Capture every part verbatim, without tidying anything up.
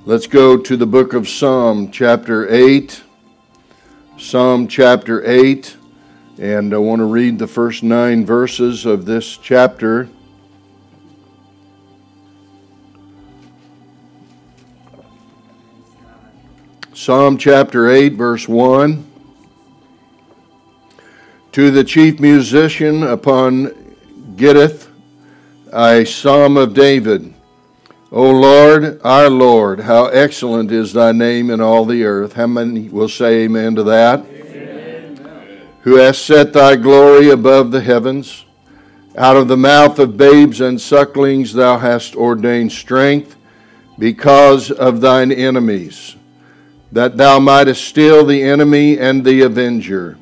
Let's go to the book of Psalm chapter eight. Psalm chapter eight. And I want to read the first nine verses of this chapter. Psalm chapter eight, verse one. To the chief musician upon Gittith, a psalm of David. O Lord, our Lord, how excellent is thy name in all the earth. How many will say amen to that? Amen. Who hast set thy glory above the heavens. Out of the mouth of babes and sucklings thou hast ordained strength because of thine enemies, that thou mightest still the enemy and the avenger.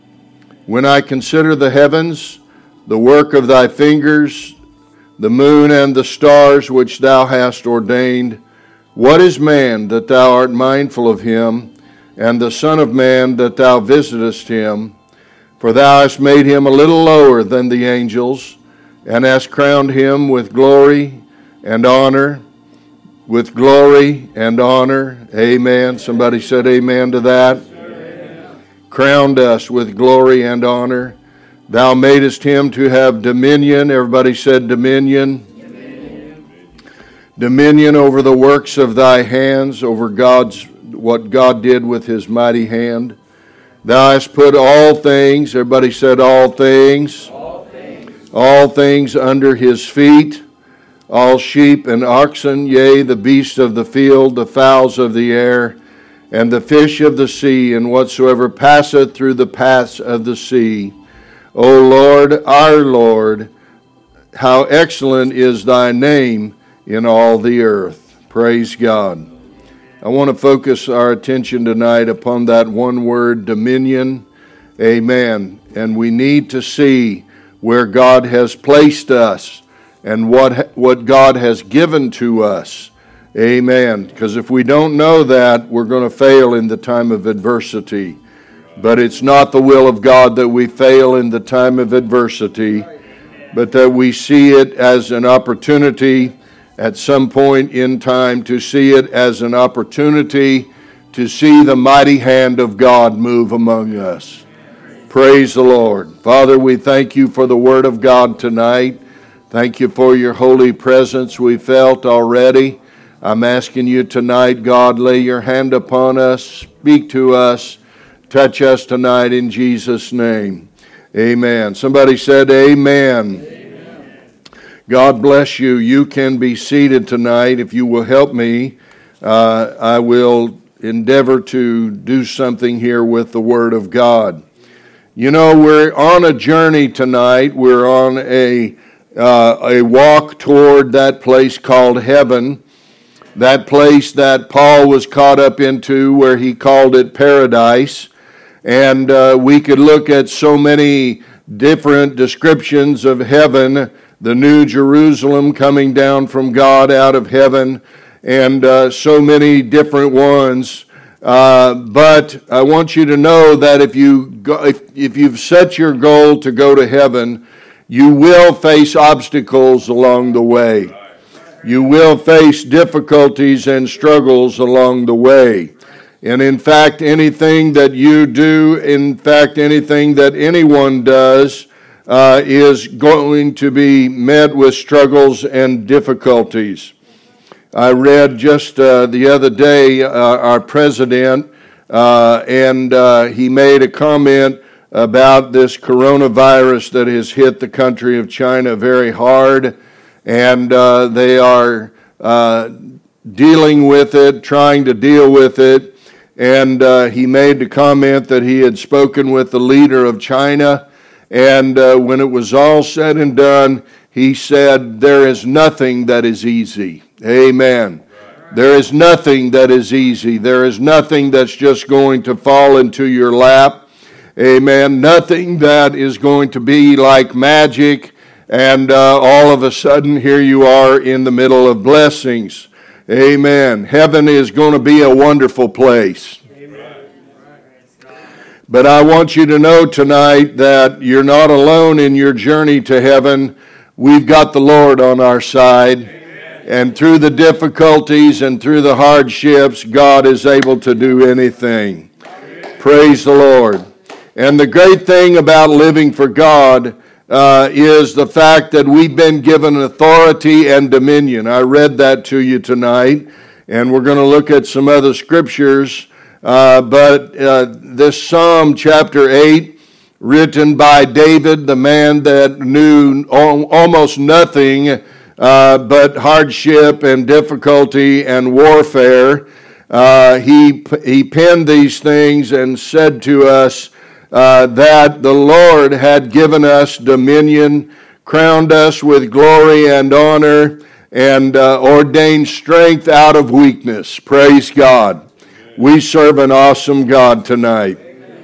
When I consider the heavens, the work of thy fingers, the moon and the stars which thou hast ordained, what is man that thou art mindful of him, and the Son of Man that thou visitest him? For thou hast made him a little lower than the angels, and hast crowned him with glory and honor, with glory and honor. Amen. Somebody said amen to that. Amen. Crowned us with glory and honor. Thou madest him to have dominion. Everybody said dominion. Dominion. Dominion over the works of thy hands, over God's, what God did with his mighty hand. Thou hast put all things, everybody said all things. All things. All things under his feet. All sheep and oxen, yea, the beasts of the field, the fowls of the air, and the fish of the sea, and whatsoever passeth through the paths of the sea. O Lord, our Lord, how excellent is thy name in all the earth. Praise God. I want to focus our attention tonight upon that one word, dominion. Amen. And we need to see where God has placed us and what, what God has given to us. Amen. Because if we don't know that, we're going to fail in the time of adversity. But it's not the will of God that we fail in the time of adversity, but that we see it as an opportunity at some point in time, to see it as an opportunity to see the mighty hand of God move among us. Praise the Lord. Father, we thank you for the word of God tonight. Thank you for your holy presence we felt already. I'm asking you tonight, God, lay your hand upon us, speak to us, touch us tonight in Jesus' name. Amen. Somebody said amen. Amen. God bless you. You can be seated tonight. If you will help me, uh, I will endeavor to do something here with the Word of God. You know, we're on a journey tonight. We're on a, uh, a walk toward that place called heaven. That place that Paul was caught up into, where he called it paradise. And uh, we could look at so many different descriptions of heaven, the New Jerusalem coming down from God out of heaven, and uh, so many different ones. Uh, but I want you to know that if you go, if, if you've set your goal to go to heaven, you will face obstacles along the way. You will face difficulties and struggles along the way. And in fact, anything that you do, in fact, anything that anyone does, uh, is going to be met with struggles and difficulties. I read just uh, the other day uh, our president, uh, and uh, he made a comment about this coronavirus that has hit the country of China very hard, and uh, they are uh, dealing with it, trying to deal with it. And uh, he made the comment that he had spoken with the leader of China, and uh, when it was all said and done, he said, there is nothing that is easy. Amen. There is nothing that is easy. There is nothing that's just going to fall into your lap. Amen. Nothing that is going to be like magic, and uh, all of a sudden here you are in the middle of blessings. Amen. Heaven is going to be a wonderful place. Amen. But I want you to know tonight that you're not alone in your journey to heaven. We've got the Lord on our side. Amen. And through the difficulties and through the hardships, God is able to do anything. Praise the Lord. And the great thing about living for God uh, is the fact that we've been given authority and dominion. I read that to you tonight, and we're going to look at some other scriptures. Uh, but uh, this Psalm chapter eight, written by David, the man that knew al- almost nothing Uh, but hardship and difficulty and warfare. Uh, he, he penned these things and said to us uh, that the Lord had given us dominion, crowned us with glory and honor, and uh, ordained strength out of weakness. Praise God. We serve an awesome God tonight.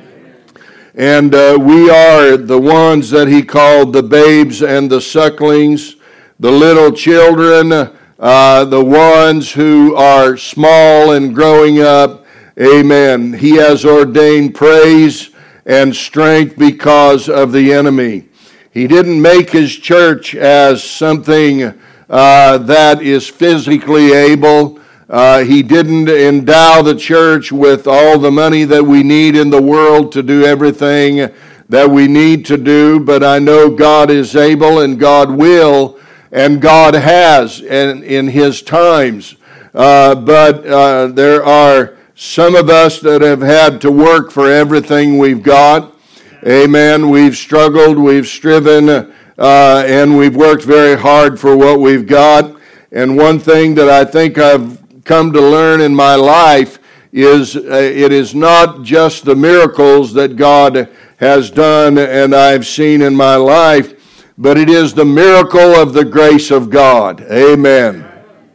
And uh, we are the ones that he called the babes and the sucklings, the little children, uh, the ones who are small and growing up. Amen. He has ordained praise and strength because of the enemy. He didn't make his church as something uh, that is physically able. Uh, he didn't endow the church with all the money that we need in the world to do everything that we need to do. But I know God is able and God will, and God has in, in his times. Uh, but uh, there are some of us that have had to work for everything we've got. Amen. We've struggled, we've striven, uh, and we've worked very hard for what we've got. And one thing that I think I've come to learn in my life is uh, it is not just the miracles that God has done and I've seen in my life, but it is the miracle of the grace of God. Amen.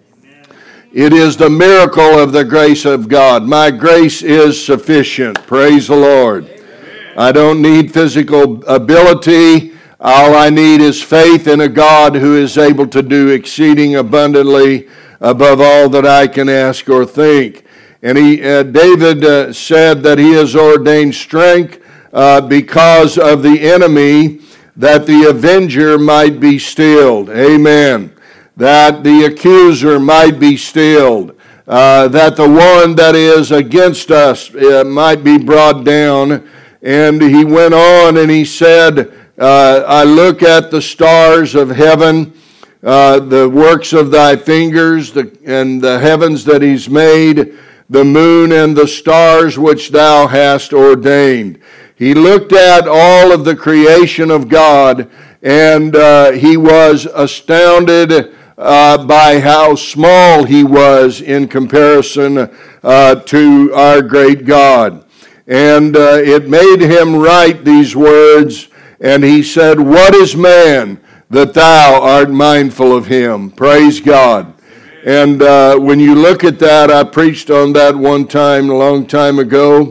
It is the miracle of the grace of God. My grace is sufficient. Praise the Lord. I don't need physical ability. All I need is faith in a God who is able to do exceeding abundantly above all that I can ask or think. And he, uh, David uh, said that he has ordained strength uh, because of the enemy, that the avenger might be stilled. Amen. That the accuser might be stilled. Uh, that the one that is against us uh, might be brought down. And he went on and he said, uh, I look at the stars of heaven, uh, the works of thy fingers, the, and the heavens that he's made, the moon and the stars which thou hast ordained. He looked at all of the creation of God, and uh, he was astounded uh, by how small he was in comparison uh, to our great God. And uh, it made him write these words, and he said, what is man that thou art mindful of him? Praise God. And uh, when you look at that, I preached on that one time, a long time ago.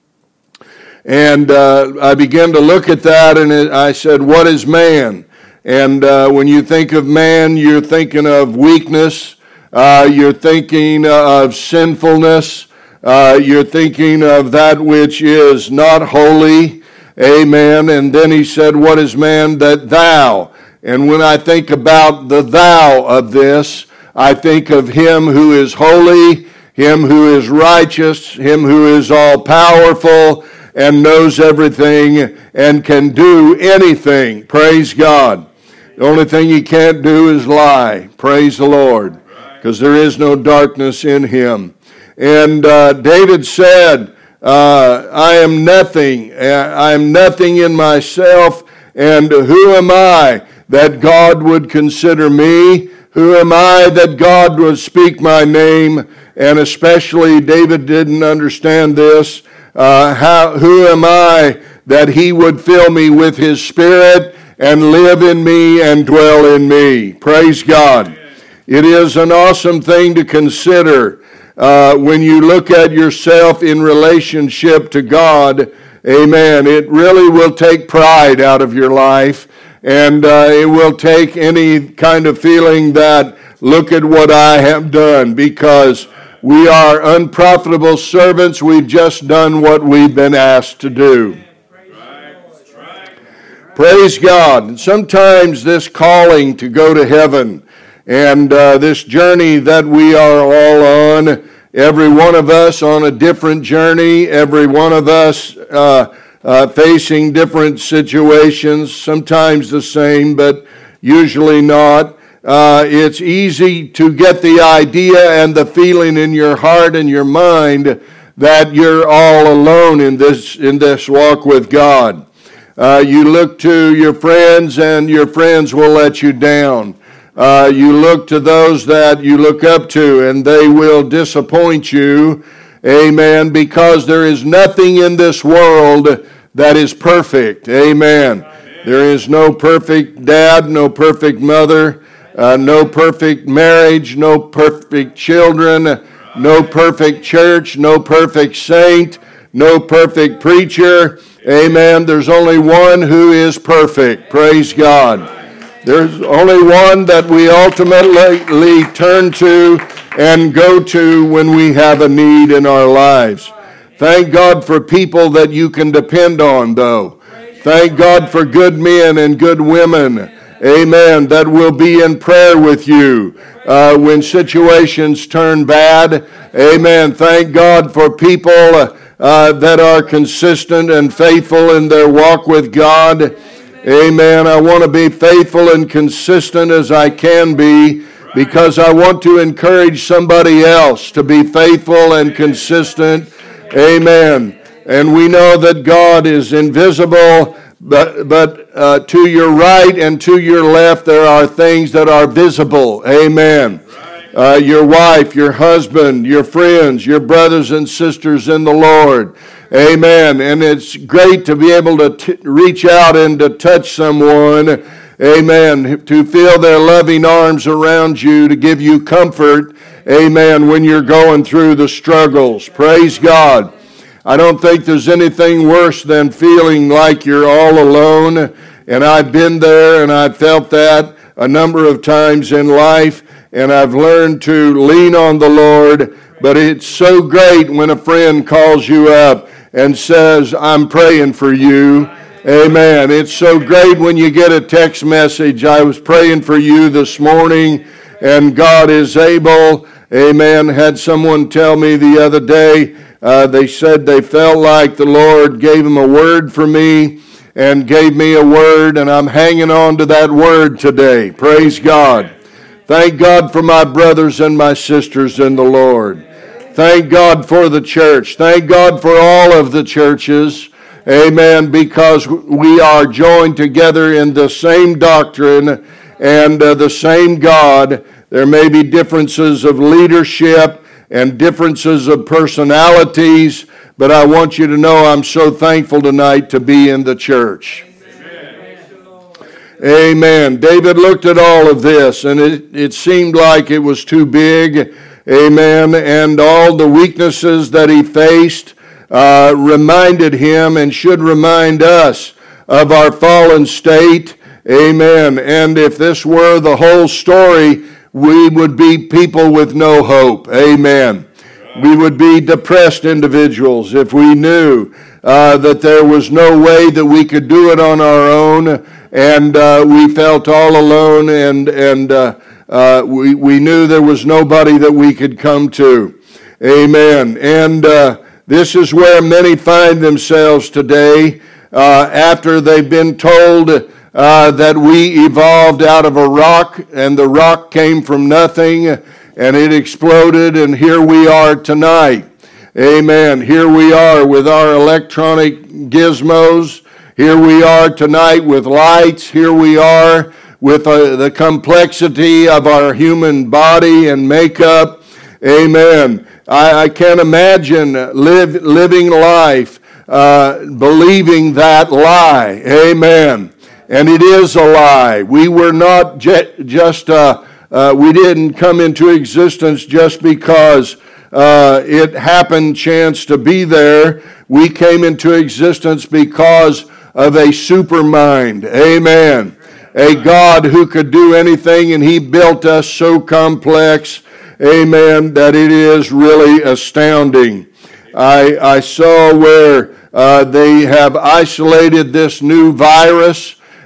And uh, I began to look at that, and it, I said, what is man? And uh, when you think of man, you're thinking of weakness. Uh, you're thinking of sinfulness. Uh, you're thinking of that which is not holy. Amen. And then he said, what is man that thou? And when I think about the thou of this, I think of him who is holy, him who is righteous, him who is all-powerful, and knows everything and can do anything. Praise God. The only thing he can't do is lie. Praise the Lord. Because there is no darkness in him. And uh, David said, uh, I am nothing. I am nothing in myself. And who am I that God would consider me? Who am I that God would speak my name? And especially David didn't understand this. Uh, how, who am I that he would fill me with his spirit and live in me and dwell in me? Praise God. It is an awesome thing to consider uh, when you look at yourself in relationship to God. Amen. It really will take pride out of your life, and uh, it will take any kind of feeling that, look at what I have done, because we are unprofitable servants. We've just done what we've been asked to do. Praise God. And sometimes this calling to go to heaven And uh, this journey that we are all on, every one of us on a different journey, every one of us uh, uh, facing different situations, sometimes the same, but usually not. Uh, it's easy to get the idea and the feeling in your heart and your mind that you're all alone in this in this walk with God. Uh, you look to your friends, and your friends will let you down. Uh, you look to those that you look up to, and they will disappoint you. Amen. Because there is nothing in this world that is perfect. Amen. Amen. There is no perfect dad, no perfect mother, uh, no perfect marriage, no perfect children, no perfect church, no perfect saint, no perfect preacher. Amen. There's only one who is perfect. Praise God. There's only one that we ultimately turn to and go to when we have a need in our lives. Thank God for people that you can depend on, though. Thank God for good men and good women. Amen. That will be in prayer with you uh, when situations turn bad. Amen. Thank God for people uh, uh, that are consistent and faithful in their walk with God. Amen. I want to be faithful and consistent as I can be because I want to encourage somebody else to be faithful and consistent. Amen. And we know that God is invisible. But but uh, to your right and to your left, there are things that are visible. Amen. Uh, your wife, your husband, your friends, your brothers and sisters in the Lord. Amen. And it's great to be able to t- reach out and to touch someone. Amen. To feel their loving arms around you to give you comfort. Amen. When you're going through the struggles. Praise God. I don't think there's anything worse than feeling like you're all alone, and I've been there and I've felt that a number of times in life, and I've learned to lean on the Lord, but it's so great when a friend calls you up and says, I'm praying for you. Amen. It's so great when you get a text message, I was praying for you this morning, and God is able. Amen. Had someone tell me the other day, Uh, they said they felt like the Lord gave them a word for me and gave me a word, and I'm hanging on to that word today. Praise God. Thank God for my brothers and my sisters in the Lord. Thank God for the church. Thank God for all of the churches. Amen. Because we are joined together in the same doctrine and uh, the same God. There may be differences of leadership and differences of personalities, but I want you to know I'm so thankful tonight to be in the church. Amen. Amen. David looked at all of this, and it, it seemed like it was too big. Amen. And all the weaknesses that he faced uh, reminded him and should remind us of our fallen state. Amen. And if this were the whole story, we would be people with no hope. Amen. We would be depressed individuals if we knew uh, that there was no way that we could do it on our own, and uh, we felt all alone, and and uh, uh, we we knew there was nobody that we could come to. Amen. And uh, this is where many find themselves today uh, after they've been told Uh, that we evolved out of a rock, and the rock came from nothing, and it exploded, and here we are tonight. Amen. Here we are with our electronic gizmos. Here we are tonight with lights. Here we are with uh, the complexity of our human body and makeup. Amen. I, I can't imagine live, living life uh, believing that lie. Amen. And it is a lie. We were not je- just, uh, uh, we didn't come into existence just because uh, it happened chance to be there. We came into existence because of a super mind. Amen. A God who could do anything, and he built us so complex, amen, that it is really astounding. I, I saw where uh, they have isolated this new virus.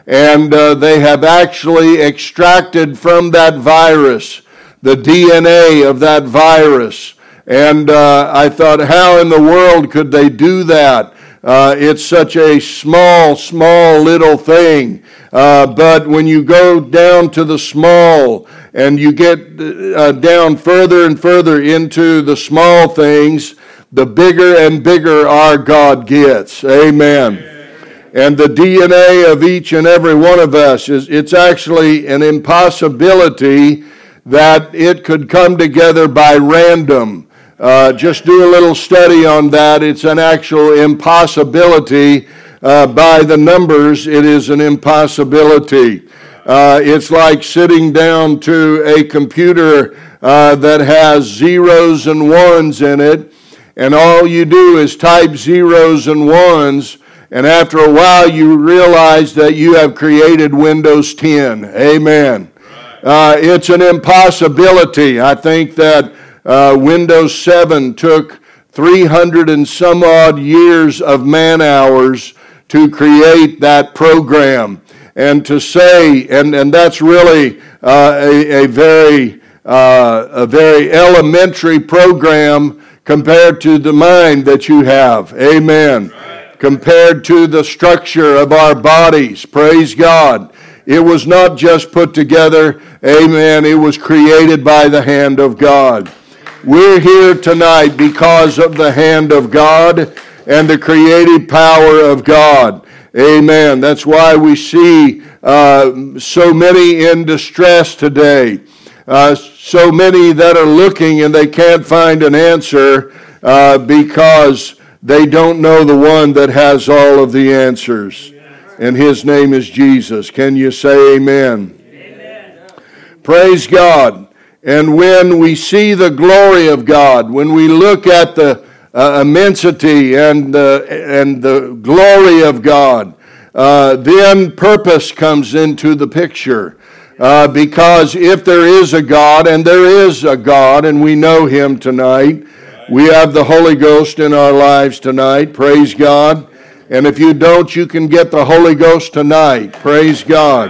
and uh, they have actually extracted from that virus the D N A of that virus. And uh, I thought, how in the world could they do that? Uh, it's such a small, small little thing. Uh, but when you go down to the small and you get uh, down further and further into the small things, the bigger and bigger our God gets. Amen. And the D N A of each and every one of us, is it's actually an impossibility that it could come together by random. Uh, just do a little study on that. It's an actual impossibility. Uh, by the numbers, it is an impossibility. Uh, it's like sitting down to a computer uh, that has zeros and ones in it, and all you do is type zeros and ones, and after a while you realize that you have created Windows ten. Amen. Uh, it's an impossibility. I think that Uh, Windows seven took three hundred and some odd years of man hours to create that program. And to say, and, and that's really uh, a, a very uh, a very elementary program compared to the mind that you have. Amen. Right. Compared to the structure of our bodies. Praise God. It was not just put together. Amen. It was created by the hand of God. We're here tonight because of the hand of God and the creative power of God. Amen. That's why we see uh, so many in distress today. Uh, so many that are looking and they can't find an answer uh, because they don't know the one that has all of the answers. And his name is Jesus. Can you say amen? Amen. Praise God. And when we see the glory of God, when we look at the uh, immensity and the, and the glory of God, uh, then purpose comes into the picture. Uh, because if there is a God, and there is a God, and we know him tonight, we have the Holy Ghost in our lives tonight. Praise God. And if you don't, you can get the Holy Ghost tonight. Praise God.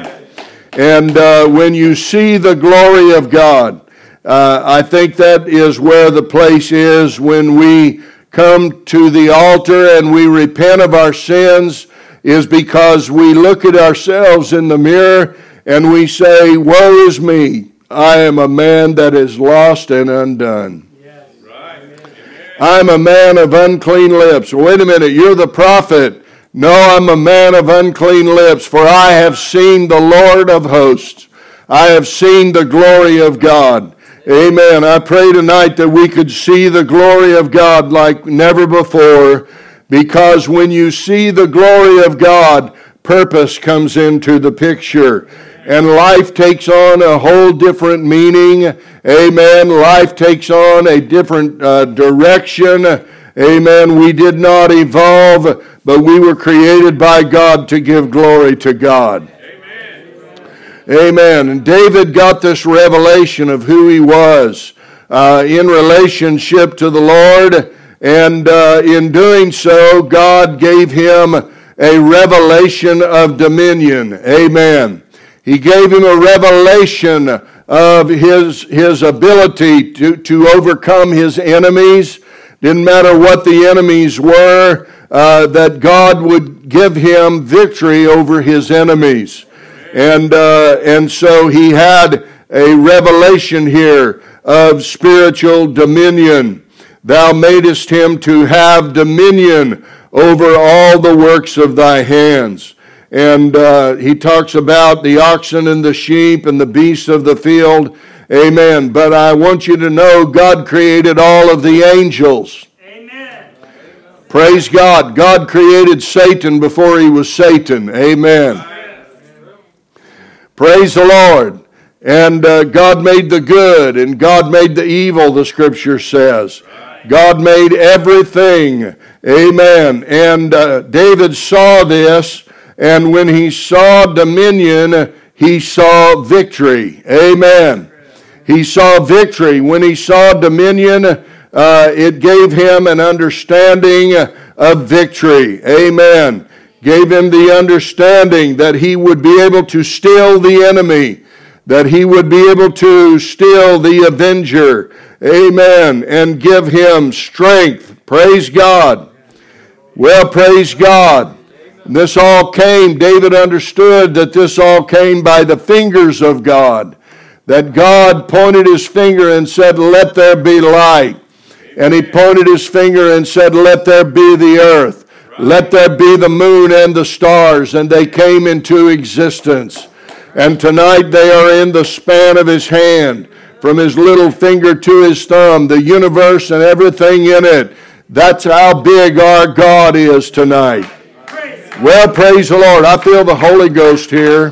And uh, when you see the glory of God, Uh, I think that is where the place is when we come to the altar and we repent of our sins, is because we look at ourselves in the mirror and we say, woe is me, I am a man that is lost and undone. Yes. Right. I'm a man of unclean lips. Wait a minute, you're the prophet. No, I'm a man of unclean lips, for I have seen the Lord of hosts. I have seen the glory of God. Amen. I pray tonight that we could see the glory of God like never before, because when you see the glory of God, purpose comes into the picture. And life takes on a whole different meaning. Amen. Life takes on a different uh, direction. Amen. We did not evolve, but we were created by God to give glory to God. Amen. And David got this revelation of who he was uh, in relationship to the Lord. And uh, in doing so, God gave him a revelation of dominion. Amen. He gave him a revelation of his, his ability to, to overcome his enemies. Didn't matter what the enemies were, uh, that God would give him victory over his enemies. And uh, and so he had a revelation here of spiritual dominion. Thou madest him to have dominion over all the works of thy hands. And uh, he talks about the oxen and the sheep and the beasts of the field. Amen. But I want you to know God created all of the angels. Amen. Praise God. God created Satan before he was Satan. Amen. Praise the Lord. And uh, God made the good and God made the evil, the scripture says. God made everything. Amen. And uh, David saw this, and when he saw dominion, he saw victory. Amen. He saw victory. When he saw dominion, uh, it gave him an understanding of victory. Amen. gave him the understanding that he would be able to still the enemy, that he would be able to still the avenger. Amen. And give him strength. Praise God. Well, praise God. This all came, David understood that this all came by the fingers of God. That God pointed his finger and said, let there be light. And he pointed his finger and said, let there be the earth. Let there be the moon and the stars. And they came into existence. And tonight they are in the span of his hand. From his little finger to his thumb, the universe and everything in it. That's how big our God is tonight. Well, praise the Lord. I feel the Holy Ghost here.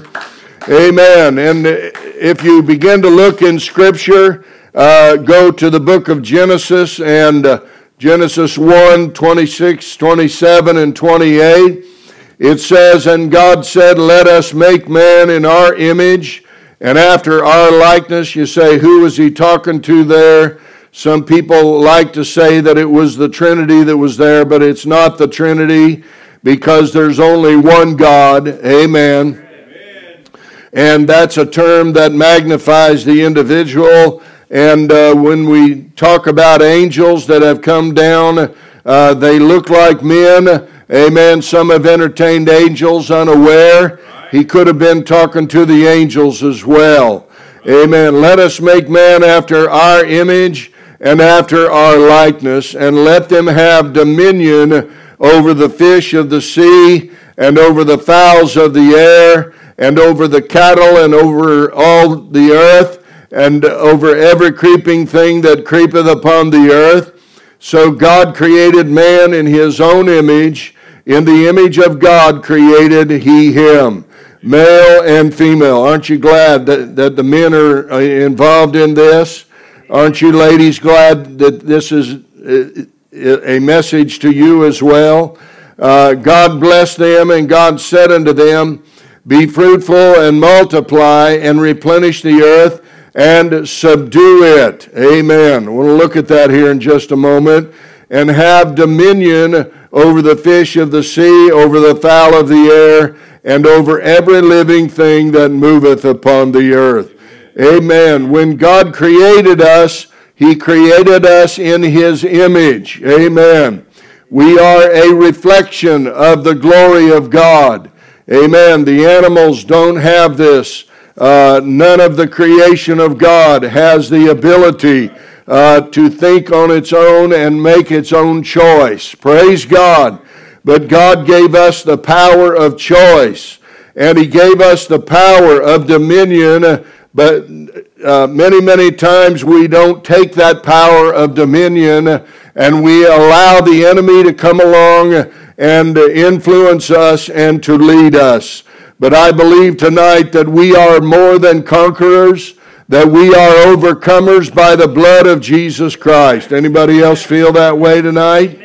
Amen. And if you begin to look in Scripture, uh, go to the book of Genesis and uh, Genesis one, twenty-six, twenty-seven, and twenty-eight. It says, and God said, let us make man in our image and after our likeness. You say, who was he talking to there? Some people like to say that it was the Trinity that was there, but it's not the Trinity because there's only one God. Amen. Amen. And that's a term that magnifies the individual. And uh, when we talk about angels that have come down, uh, they look like men. Amen. Some have entertained angels unaware. He could have been talking to the angels as well. Amen. Let us make man after our image and after our likeness, and let them have dominion over the fish of the sea, and over the fowls of the air, and over the cattle, and over all the earth, and over every creeping thing that creepeth upon the earth. So God created man in his own image. In the image of God created he him, male and female. Aren't you glad that, that the men are involved in this? Aren't you ladies glad that this is a message to you as well? Uh, God blessed them, and God said unto them, be fruitful and multiply and replenish the earth and subdue it. Amen. We'll look at that here in just a moment. And have dominion over the fish of the sea, over the fowl of the air, and over every living thing that moveth upon the earth. Amen. When God created us, he created us in his image. Amen. We are a reflection of the glory of God. Amen. The animals don't have this. Uh, none of the creation of God has the ability uh, to think on its own and make its own choice. Praise God. But God gave us the power of choice, and he gave us the power of dominion. But uh, many, many times we don't take that power of dominion, and we allow the enemy to come along and influence us and to lead us. But I believe tonight that we are more than conquerors, that we are overcomers by the blood of Jesus Christ. Anybody else feel that way tonight?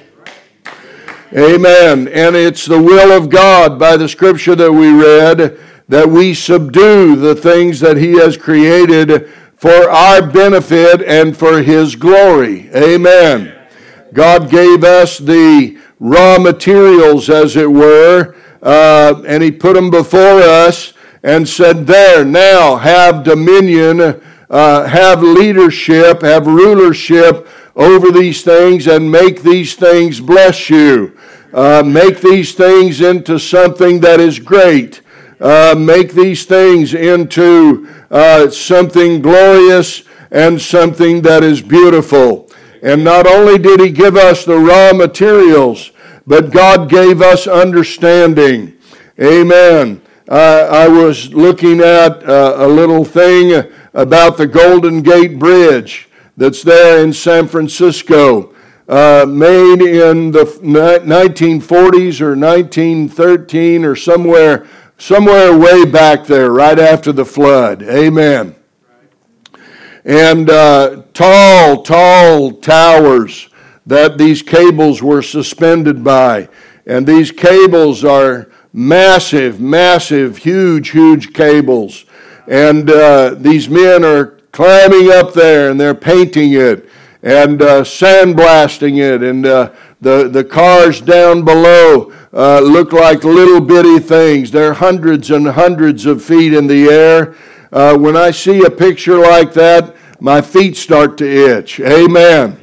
Amen. And it's the will of God by the scripture that we read that we subdue the things that he has created for our benefit and for his glory. Amen. God gave us the raw materials, as it were, uh, and he put them before us and said, there, now have dominion, uh, have leadership, have rulership over these things, and make these things bless you. Uh, make these things into something that is great. Uh, make these things into uh, something glorious and something that is beautiful. And not only did he give us the raw materials, but God gave us understanding. Amen. Uh, I was looking at uh, a little thing about the Golden Gate Bridge that's there in San Francisco, uh, made in the nineteen forties or nineteen thirteen or somewhere Somewhere way back there, right after the flood. Amen. And uh, tall, tall towers that these cables were suspended by. And these cables are massive, massive, huge, huge cables. And uh, these men are climbing up there, and they're painting it and uh, sandblasting it and uh, The, the cars down below uh, look like little bitty things. They're hundreds and hundreds of feet in the air. Uh, when I see a picture like that, my feet start to itch. Amen.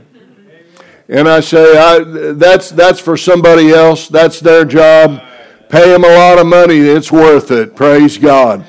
And I say, I, that's, that's for somebody else. That's their job. Pay them a lot of money. It's worth it. Praise God.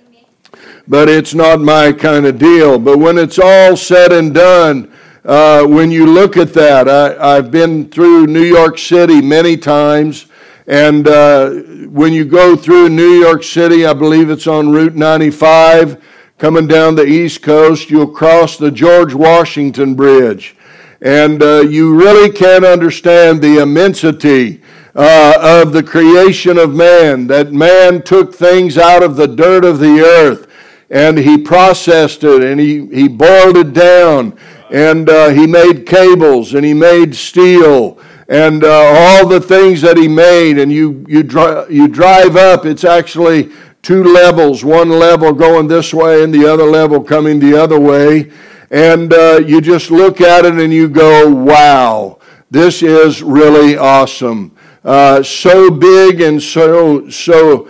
But it's not my kind of deal. But when it's all said and done, uh, when you look at that, I, I've been through New York City many times. And uh, when you go through New York City, I believe it's on Route ninety-five, coming down the East Coast, you'll cross the George Washington Bridge. And uh, you really can't understand the immensity uh, of the creation of man, that man took things out of the dirt of the earth, and he processed it, and he, he boiled it down, and uh, he made cables, and he made steel, and uh, all the things that he made. And you, you, dri- you drive up, it's actually two levels, one level going this way and the other level coming the other way. And uh, you just look at it and you go, wow, this is really awesome. Uh, so big and so so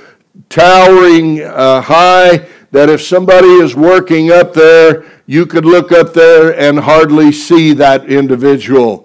towering uh, high that if somebody is working up there, you could look up there and hardly see that individual.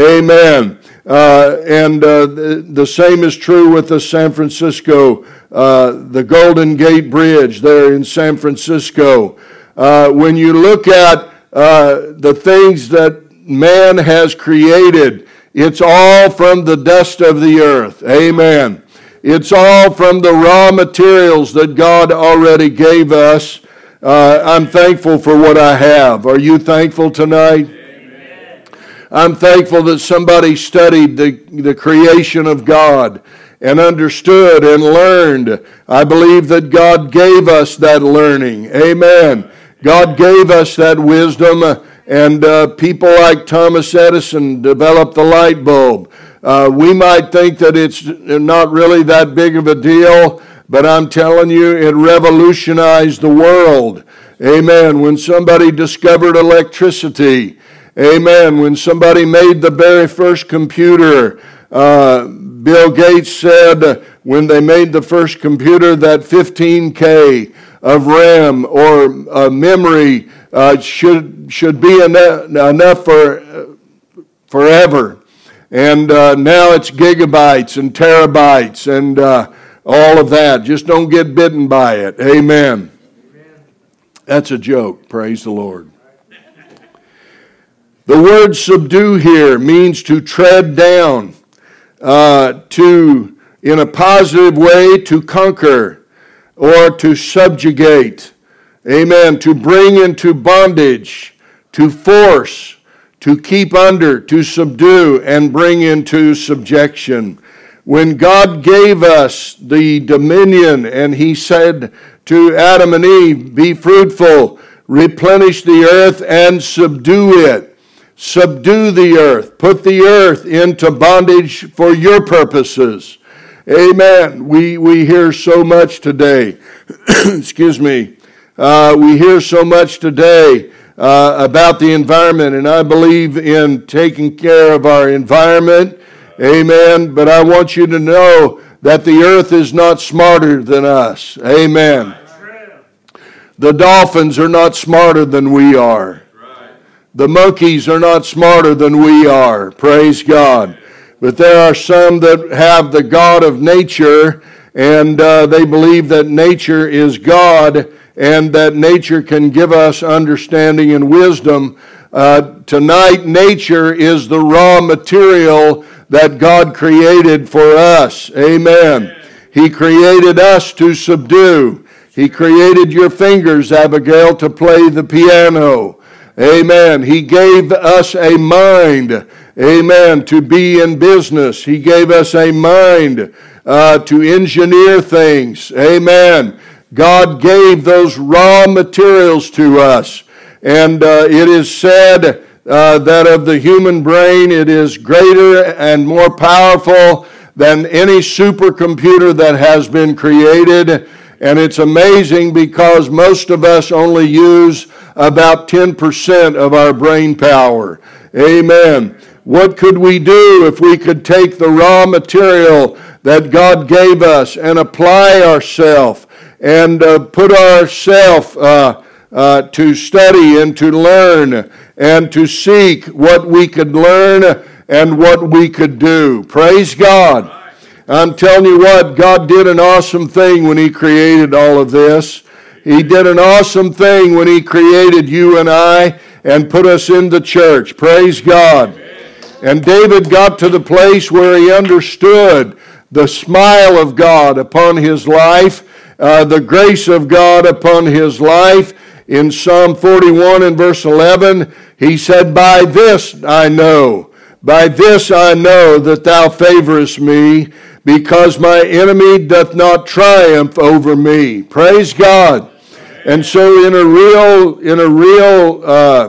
Amen. Uh, and uh, the, the same is true with the San Francisco, uh, the Golden Gate Bridge there in San Francisco. Uh, when you look at Uh, the things that man has created, it's all from the dust of the earth. Amen. It's all from the raw materials that God already gave us. Uh, I'm thankful for what I have. Are you thankful tonight? Amen. I'm thankful that somebody studied the, the creation of God and understood and learned. I believe that God gave us that learning. Amen. God gave us that wisdom, uh, and uh, people like Thomas Edison developed the light bulb. Uh, we might think that it's not really that big of a deal, but I'm telling you, it revolutionized the world. Amen. When somebody discovered electricity, amen. When somebody made the very first computer, uh, Bill Gates said when they made the first computer that fifteen K of RAM or uh, memory uh, should should be enough, enough for uh, forever. And uh, now it's gigabytes and terabytes and uh, all of that. Just don't get bitten by it. Amen. Amen. That's a joke. Praise the Lord. The word subdue here means to tread down, uh, to, in a positive way, to conquer, or to subjugate. Amen. To bring into bondage, to force, to keep under, to subdue, and bring into subjection. When God gave us the dominion and he said to Adam and Eve, be fruitful, replenish the earth and subdue it. Subdue the earth. Put the earth into bondage for your purposes. Amen. We we hear so much today. Excuse me. Uh, we hear so much today uh, about the environment, and I believe in taking care of our environment. Amen. But I want you to know that the earth is not smarter than us. Amen. The dolphins are not smarter than we are. The monkeys are not smarter than we are. Praise God. But there are some that have the God of nature, and uh, they believe that nature is God, and that nature can give us understanding and wisdom. Uh, tonight, nature is the raw material that God created for us. Amen. He created us to subdue. He created your fingers, Abigail, to play the piano. Amen. He gave us a mind, amen, to be in business. He gave us a mind uh, to engineer things. Amen. God gave those raw materials to us. And uh, it is said uh, that of the human brain, it is greater and more powerful than any supercomputer that has been created. And it's amazing because most of us only use about ten percent of our brain power. Amen. What could we do if we could take the raw material that God gave us and apply ourselves and uh, put ourselves uh, uh, to study and to learn and to seek what we could learn and what we could do? Praise God. I'm telling you what, God did an awesome thing when He created all of this. He did an awesome thing when He created you and I and put us in the church. Praise God. And David got to the place where he understood the smile of God upon his life, uh, the grace of God upon his life. In Psalm forty-one and verse eleven, he said, "By this I know, by this I know that thou favorest me, because my enemy doth not triumph over me." Praise God. And so in a real, in a real, uh,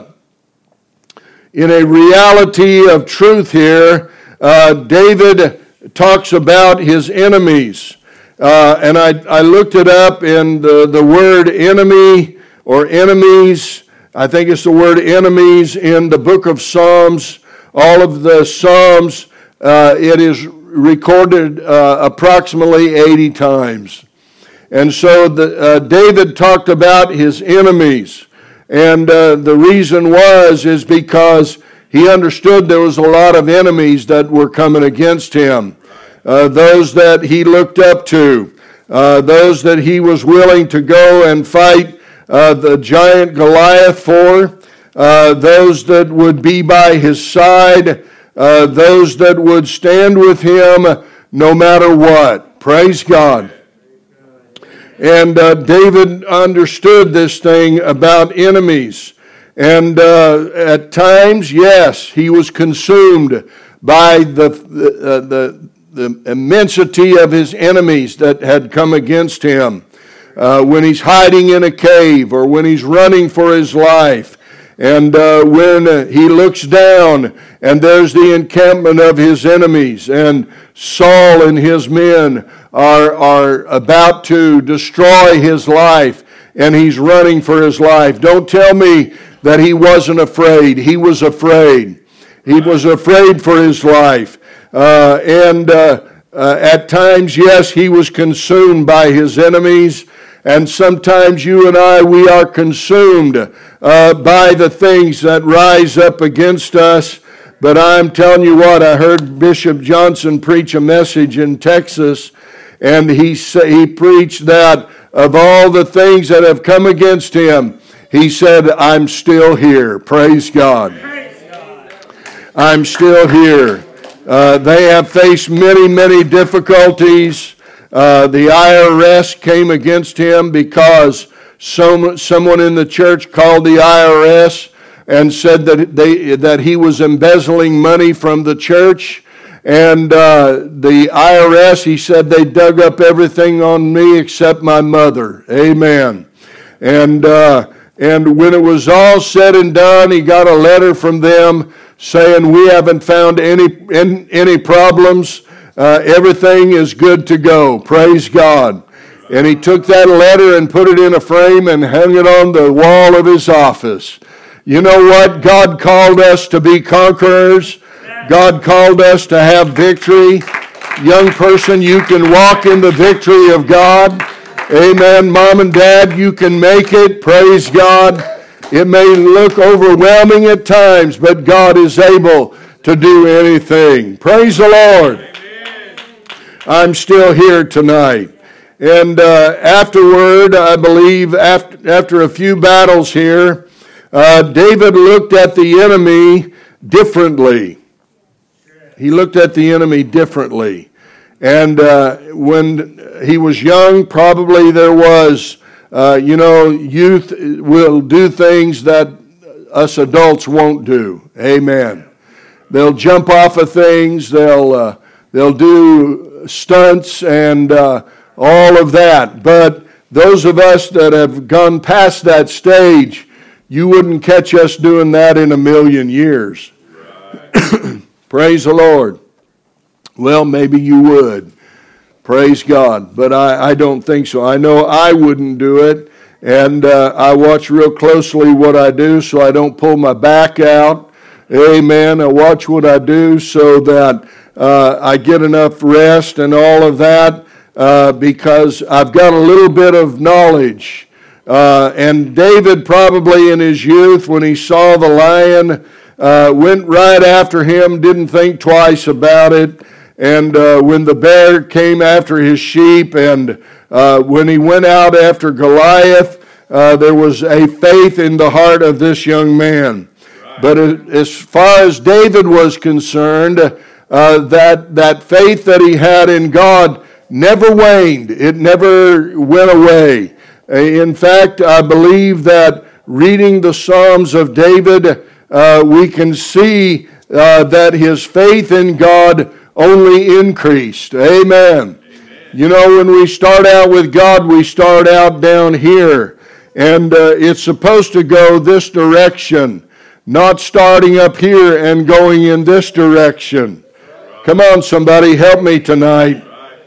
in a reality of truth here, uh, David talks about his enemies. Uh, and I, I looked it up, and the, the word enemy or enemies, I think it's the word enemies in the book of Psalms. All of the Psalms, uh, it is recorded uh, approximately eighty times. And so the, uh, David talked about his enemies. And uh, the reason was is because he understood there was a lot of enemies that were coming against him. Uh, those that he looked up to. Uh, those that he was willing to go and fight uh, the giant Goliath for. Uh, those that would be by his side. Uh, those that would stand with him no matter what. Praise God. And uh, David understood this thing about enemies. And uh, at times, yes, he was consumed by the, the, the, the immensity of his enemies that had come against him. Uh, when he's hiding in a cave or when he's running for his life. And uh, when uh, he looks down and there's the encampment of his enemies, and Saul and his men are, are about to destroy his life, and he's running for his life. Don't tell me that he wasn't afraid. He was afraid. He was afraid for his life. Uh, and uh, uh, at times, yes, he was consumed by his enemies. And sometimes you and I, we are consumed uh, by the things that rise up against us. But I'm telling you what, I heard Bishop Johnson preach a message in Texas, and he say, he preached that of all the things that have come against him, he said, "I'm still here." Praise God. I'm still here. Uh, they have faced many, many difficulties. Uh, the I R S came against him because some, someone in the church called the I R S and said that they that he was embezzling money from the church. And uh, the I R S, he said, they dug up everything on me except my mother. Amen. And uh, and when it was all said and done, he got a letter from them saying, "We haven't found any any, any problems. Uh, everything is good to go." Praise God. And he took that letter and put it in a frame and hung it on the wall of his office. You know what? God called us to be conquerors. God called us to have victory. Young person, you can walk in the victory of God. Amen. Mom and Dad, you can make it. Praise God. It may look overwhelming at times, but God is able to do anything. Praise the Lord. I'm still here tonight. And uh, afterward, I believe, after, after a few battles here, uh, David looked at the enemy differently. He looked at the enemy differently. And uh, when he was young, probably there was, uh, you know, youth will do things that us adults won't do. Amen. They'll jump off of things. They'll, uh, they'll do stunts and uh, all of that. But those of us that have gone past that stage, you wouldn't catch us doing that in a million years. Right. Praise the Lord. Well, maybe you would. Praise God. But I, I don't think so. I know I wouldn't do it. And uh, I watch real closely what I do so I don't pull my back out. Amen. I watch what I do so that uh, I get enough rest and all of that uh, because I've got a little bit of knowledge. Uh, and David probably in his youth when he saw the lion uh, went right after him, didn't think twice about it. And uh, when the bear came after his sheep and uh, when he went out after Goliath, uh, there was a faith in the heart of this young man. Right. But as far as David was concerned, uh, that, that faith that he had in God never waned. It never went away. In fact, I believe that reading the Psalms of David, uh, we can see uh, that his faith in God only increased. Amen. Amen. You know, when we start out with God, we start out down here. And uh, it's supposed to go this direction, not starting up here and going in this direction. Come on, somebody, help me tonight.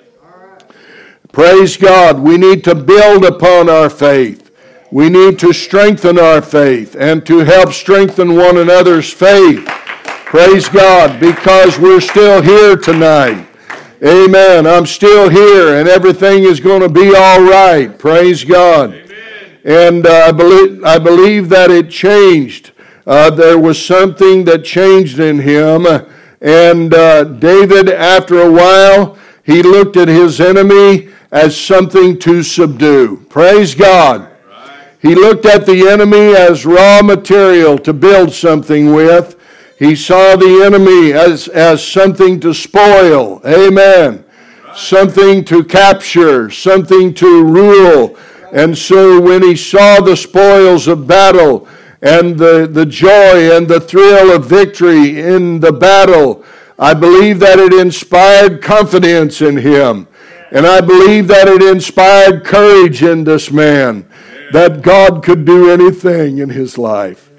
Praise God. We need to build upon our faith. We need to strengthen our faith and to help strengthen one another's faith. Praise God, because we're still here tonight. Amen. I'm still here and everything is going to be all right. Praise God. Amen. And uh, I believe I believe that it changed. Uh, there was something that changed in him. And uh, David, after a while, he looked at his enemy as something to subdue. Praise God. He looked at the enemy as raw material to build something with. He saw the enemy as, as something to spoil. Amen. Something to capture, something to rule. And so when he saw the spoils of battle and the, the joy and the thrill of victory in the battle, I believe that it inspired confidence in him. And I believe that it inspired courage in this man, that God could do anything in his life.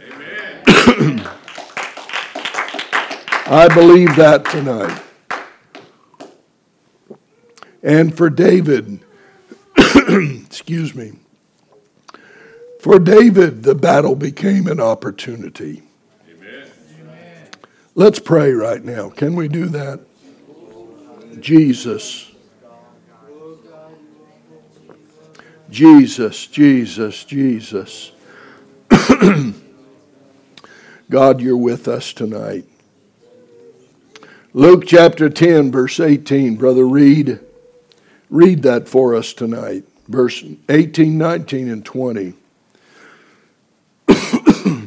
I believe that tonight. And for David, excuse me, for David, the battle became an opportunity. Amen. Let's pray right now. Can we do that? Jesus. Jesus, Jesus, Jesus. God, you're with us tonight. Luke chapter ten, verse eighteen. Brother, read. Read that for us tonight. Verse eighteen, nineteen, and twenty. And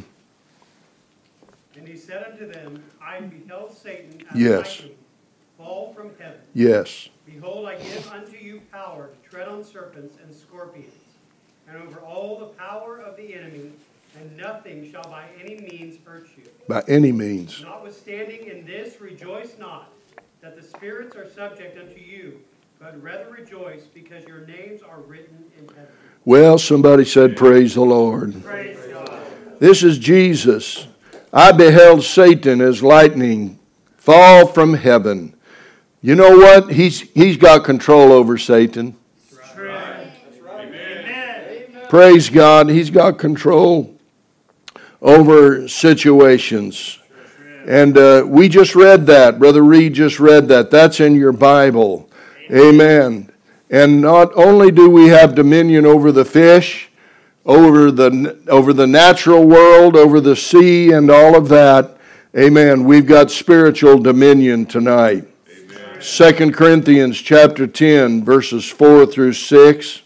he said unto them, I beheld Satan as yes. lightning fall from heaven. Yes. Behold, I give unto you power to tread on serpents and scorpions, and over all the power of the enemy, and nothing shall by any means hurt you. By any means. Notwithstanding in this, rejoice not, that the spirits are subject unto you, but rather rejoice, because your names are written in heaven. Well, somebody said, praise the Lord. Praise God. This is Jesus. I beheld Satan as lightning fall from heaven. You know what? He's he's got control over Satan. That's right. That's right. Amen. Praise God. He's got control over situations. And uh, we just read that. Brother Reed just read that. That's in your Bible. Amen. And not only do we have dominion over the fish, over the over the natural world, over the sea and all of that. Amen. We've got spiritual dominion tonight. Amen. Second Corinthians chapter ten, verses four through six.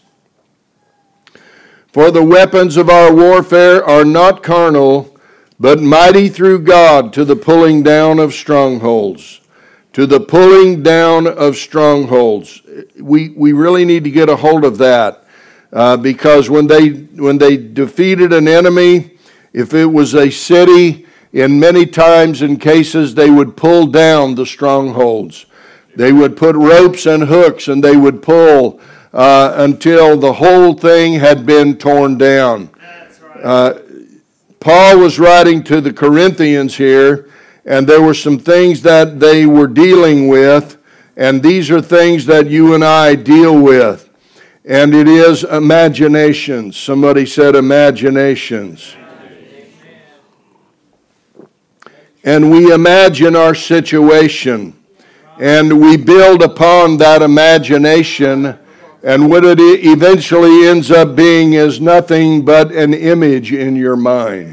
For the weapons of our warfare are not carnal, but mighty through God to the pulling down of strongholds. To the pulling down of strongholds. We we really need to get a hold of that. Uh, because when they when they defeated an enemy, if it was a city, in many times in cases they would pull down the strongholds. They would put ropes and hooks and they would pull uh, until the whole thing had been torn down. That's right. Uh, Paul was writing to the Corinthians here, and there were some things that they were dealing with, and these are things that you and I deal with. And it is imaginations. Somebody said imaginations. and we imagine our situation, and we build upon that imagination, and what it eventually ends up being is nothing but an image in your mind.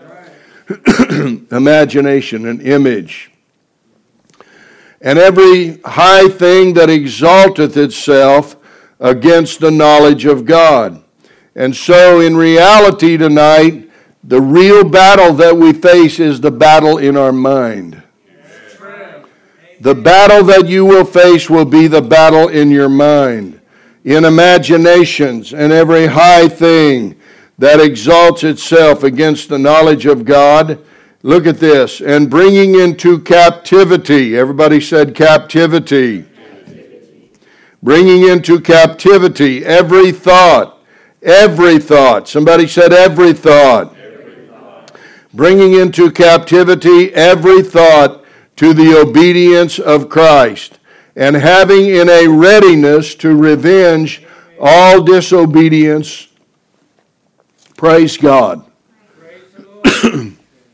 Imagination, an image. And every high thing that exalteth itself against the knowledge of God. And so in reality tonight, the real battle that we face is the battle in our mind. The battle that you will face will be the battle in your mind, in imaginations, and every high thing that exalts itself against the knowledge of God. Look at this, and bringing into captivity. Everybody said captivity. Captivity. Bringing into captivity every thought, every thought. Somebody said every thought. Every thought. Bringing into captivity every thought to the obedience of Christ, and having in a readiness to revenge all disobedience. Praise God. Praise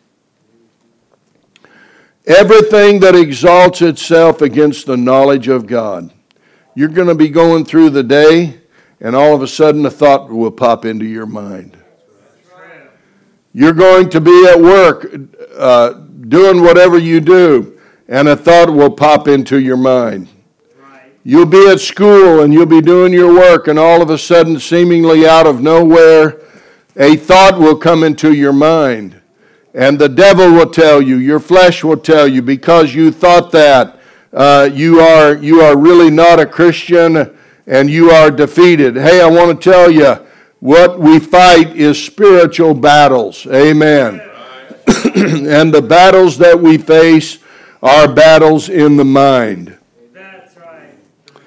Everything that exalts itself against the knowledge of God. You're going to be going through the day, and all of a sudden a thought will pop into your mind. You're going to be at work uh, doing whatever you do, and a thought will pop into your mind. You'll be at school, and you'll be doing your work, and all of a sudden, seemingly out of nowhere, a thought will come into your mind. And the devil will tell you, your flesh will tell you, because you thought that, uh, you are you are really not a Christian and you are defeated. Hey, I want to tell you, what we fight is spiritual battles. Amen. And the battles that we face are battles in the mind. That's right.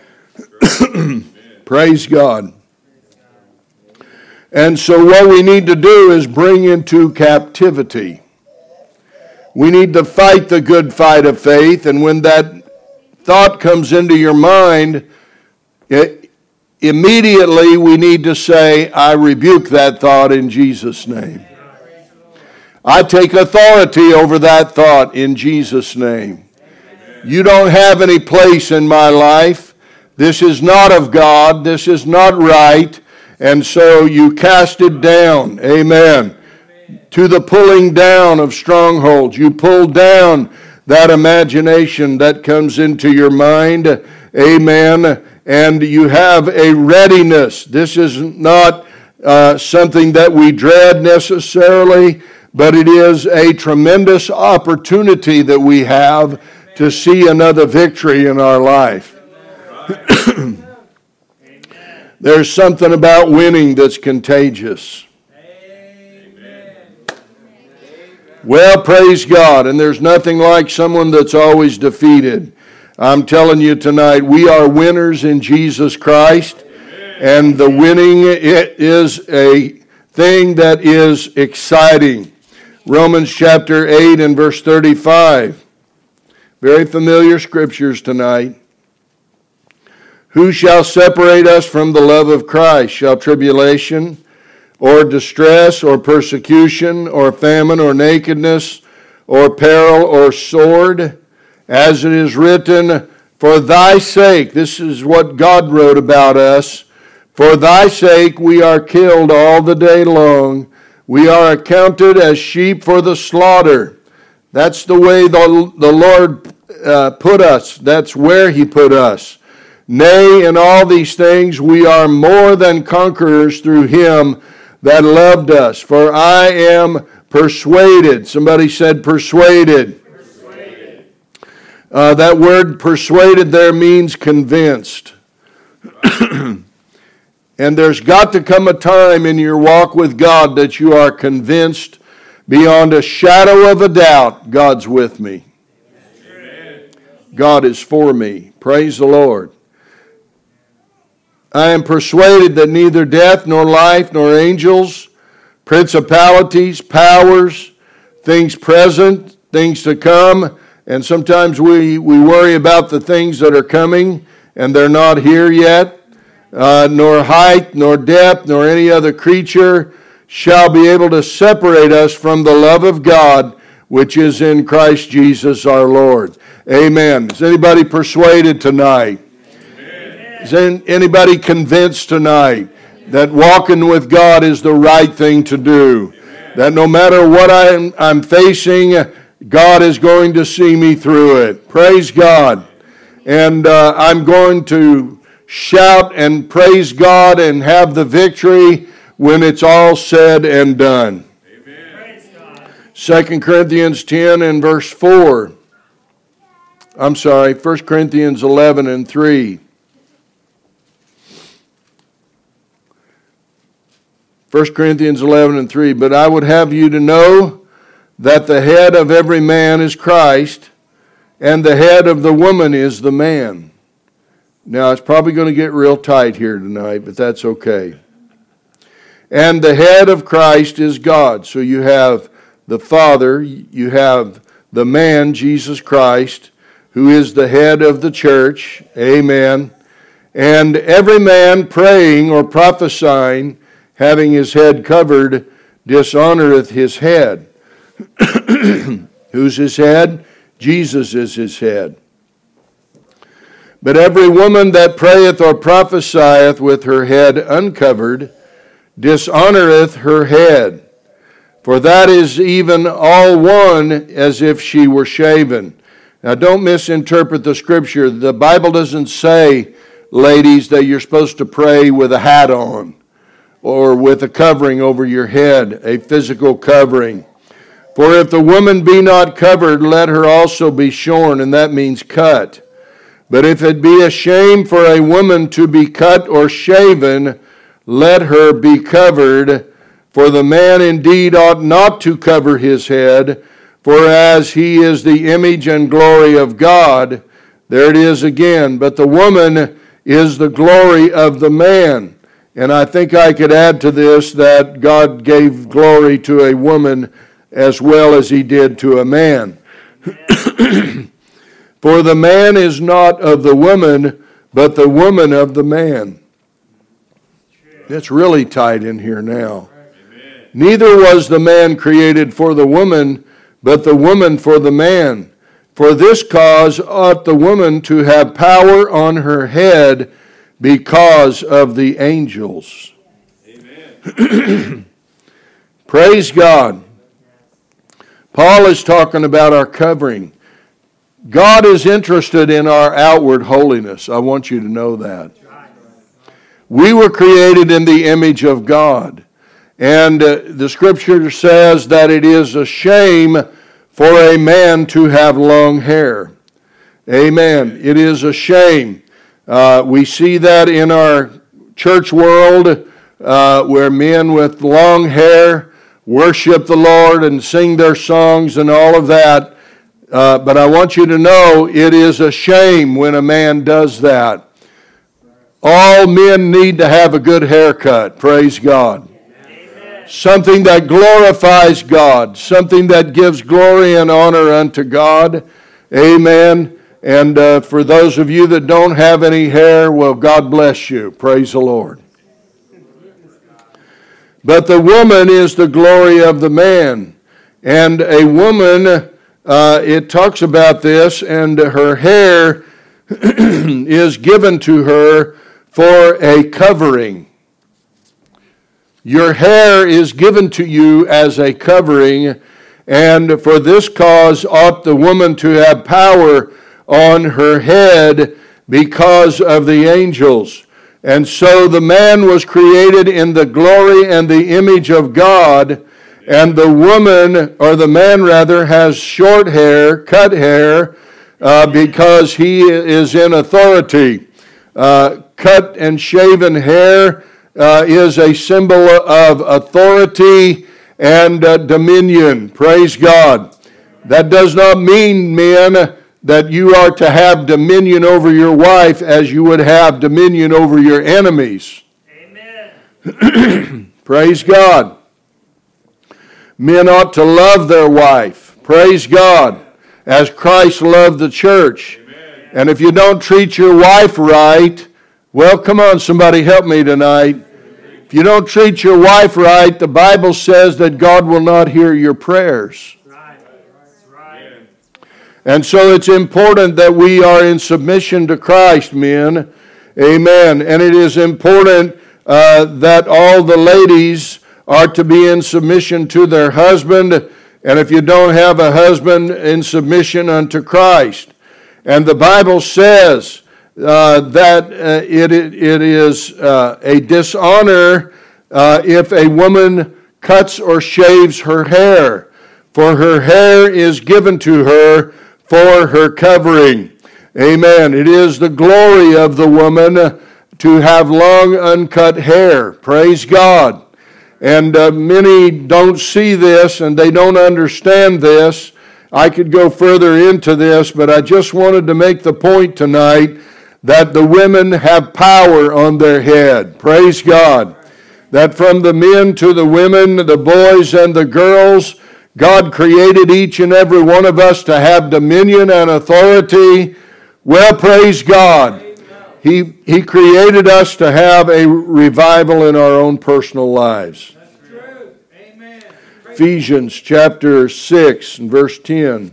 Praise God. And so what we need to do is bring into captivity. We need to fight the good fight of faith, and when that thought comes into your mind, it, immediately we need to say, I rebuke that thought in Jesus' name. I take authority over that thought in Jesus' name. You don't have any place in my life. This is not of God. This is not right. And so you cast it down. Amen. To the pulling down of strongholds. You pull down that imagination that comes into your mind. Amen. And you have a readiness. This is not uh, something that we dread necessarily, but it is a tremendous opportunity that we have to see another victory in our life. There's something about winning that's contagious. Amen. Well, praise God. And there's nothing like someone that's always defeated. I'm telling you tonight, we are winners in Jesus Christ. Amen. And the winning, it is a thing that is exciting. Romans chapter eight and verse thirty-five. Very familiar scriptures tonight. Who shall separate us from the love of Christ? Shall tribulation, or distress, or persecution, or famine, or nakedness, or peril, or sword? As it is written, for thy sake, this is what God wrote about us, for thy sake we are killed all the day long. We are accounted as sheep for the slaughter. That's the way the, the Lord uh, put us. That's where he put us. Nay, in all these things we are more than conquerors through him that loved us. For I am persuaded. Somebody said persuaded. Persuaded. Uh, that word persuaded there means convinced. And there's got to come a time in your walk with God that you are convinced beyond a shadow of a doubt God's with me. Amen. God is for me. Praise the Lord. I am persuaded that neither death, nor life, nor angels, principalities, powers, things present, things to come, and sometimes we, we worry about the things that are coming, and they're not here yet, uh, nor height, nor depth, nor any other creature shall be able to separate us from the love of God, which is in Christ Jesus our Lord. Amen. Is anybody persuaded tonight? Amen. Is anybody convinced tonight that walking with God is the right thing to do? Amen. That no matter what I'm, I'm facing, God is going to see me through it. Praise God. And uh, I'm going to shout and praise God and have the victory when it's all said and done. Second Corinthians ten and verse four. I'm sorry, First Corinthians eleven and three. First Corinthians eleven and three. But I would have you to know that the head of every man is Christ, and the head of the woman is the man. Now, it's probably going to get real tight here tonight, but that's okay. And the head of Christ is God. So you have the Father, you have the man, Jesus Christ, who is the head of the church. Amen. And every man praying or prophesying, having his head covered, dishonoreth his head. Who's his head? Jesus is his head. But every woman that prayeth or prophesieth with her head uncovered, dishonoreth her head. For that is even all one as if she were shaven. Now don't misinterpret the scripture. The Bible doesn't say, ladies, that you're supposed to pray with a hat on or with a covering over your head, a physical covering. For if the woman be not covered, let her also be shorn, and that means cut. But if it be a shame for a woman to be cut or shaven, let her be covered. For the man indeed ought not to cover his head, for as he is the image and glory of God, there it is again, but the woman is the glory of the man. And I think I could add to this that God gave glory to a woman as well as he did to a man. For the man is not of the woman, but the woman of the man. It's really tight in here now. Neither was the man created for the woman, but the woman for the man. For this cause ought the woman to have power on her head because of the angels. Amen. Praise God. Paul is talking about our covering. God is interested in our outward holiness. I want you to know that. We were created in the image of God. And uh, the scripture says that it is a shame for a man to have long hair. Amen. It is a shame. Uh, we see that in our church world uh, where men with long hair worship the Lord and sing their songs and all of that. Uh, but I want you to know it is a shame when a man does that. All men need to have a good haircut. Praise God. Something that glorifies God, something that gives glory and honor unto God. Amen. And uh, for those of you that don't have any hair, well, God bless you. Praise the Lord. But the woman is the glory of the man. And a woman, uh, it talks about this, and her hair is given to her for a covering. Your hair is given to you as a covering, and for this cause ought the woman to have power on her head because of the angels. And so the man was created in the glory and the image of God, and the woman, or the man rather, has short hair, cut hair, uh, because he is in authority. Uh, cut and shaven hair Uh, is a symbol of authority and uh, dominion. Praise God. That does not mean, men, that you are to have dominion over your wife as you would have dominion over your enemies. Amen. Praise God. Men ought to love their wife. Praise God. As Christ loved the church. Amen. And if you don't treat your wife right, well, come on, somebody help me tonight. If you don't treat your wife right, the Bible says that God will not hear your prayers. Right. And so it's important that we are in submission to Christ, men. Amen. And it is important uh, that all the ladies are to be in submission to their husband. And if you don't have a husband, in submission unto Christ. And the Bible says uh, that uh, it, it is uh, a dishonor uh, if a woman cuts or shaves her hair. For her hair is given to her for her covering. Amen. It is the glory of the woman to have long uncut hair. Praise God. And uh, many don't see this and they don't understand this. I could go further into this, but I just wanted to make the point tonight that the women have power on their head. Praise God. That from the men to the women, the boys and the girls, God created each and every one of us to have dominion and authority. Well, praise God. He, he created us to have a revival in our own personal lives. That's true. Amen. Ephesians chapter six and verse ten.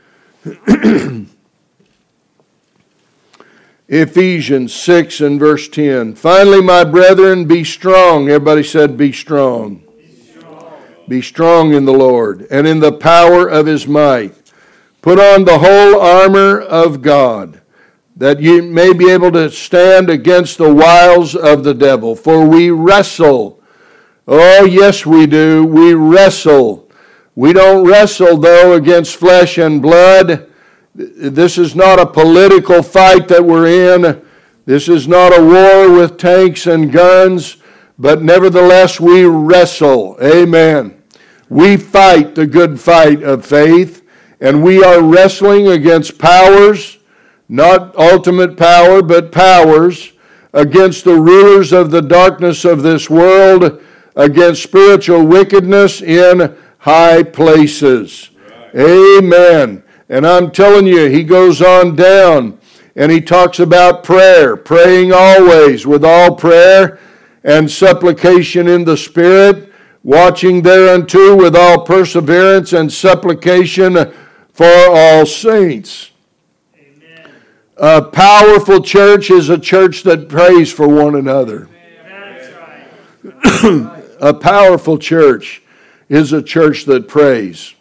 Ephesians six and verse ten. Finally, my brethren, be strong. Everybody said, be strong. Be strong in the Lord and in the power of his might. Put on the whole armor of God, that you may be able to stand against the wiles of the devil. For we wrestle. Oh, yes, we do. We wrestle. We don't wrestle, though, against flesh and blood. This is not a political fight that we're in. This is not a war with tanks and guns. But nevertheless, we wrestle. Amen. We fight the good fight of faith, and we are wrestling against powers, not ultimate power, but powers, against the rulers of the darkness of this world, against spiritual wickedness in high places. Right. Amen. And I'm telling you, he goes on down, and he talks about prayer, praying always with all prayer and supplication in the Spirit, watching thereunto with all perseverance and supplication for all saints. Amen. A powerful church is a church that prays for one another. That's right. A powerful church is a church that prays.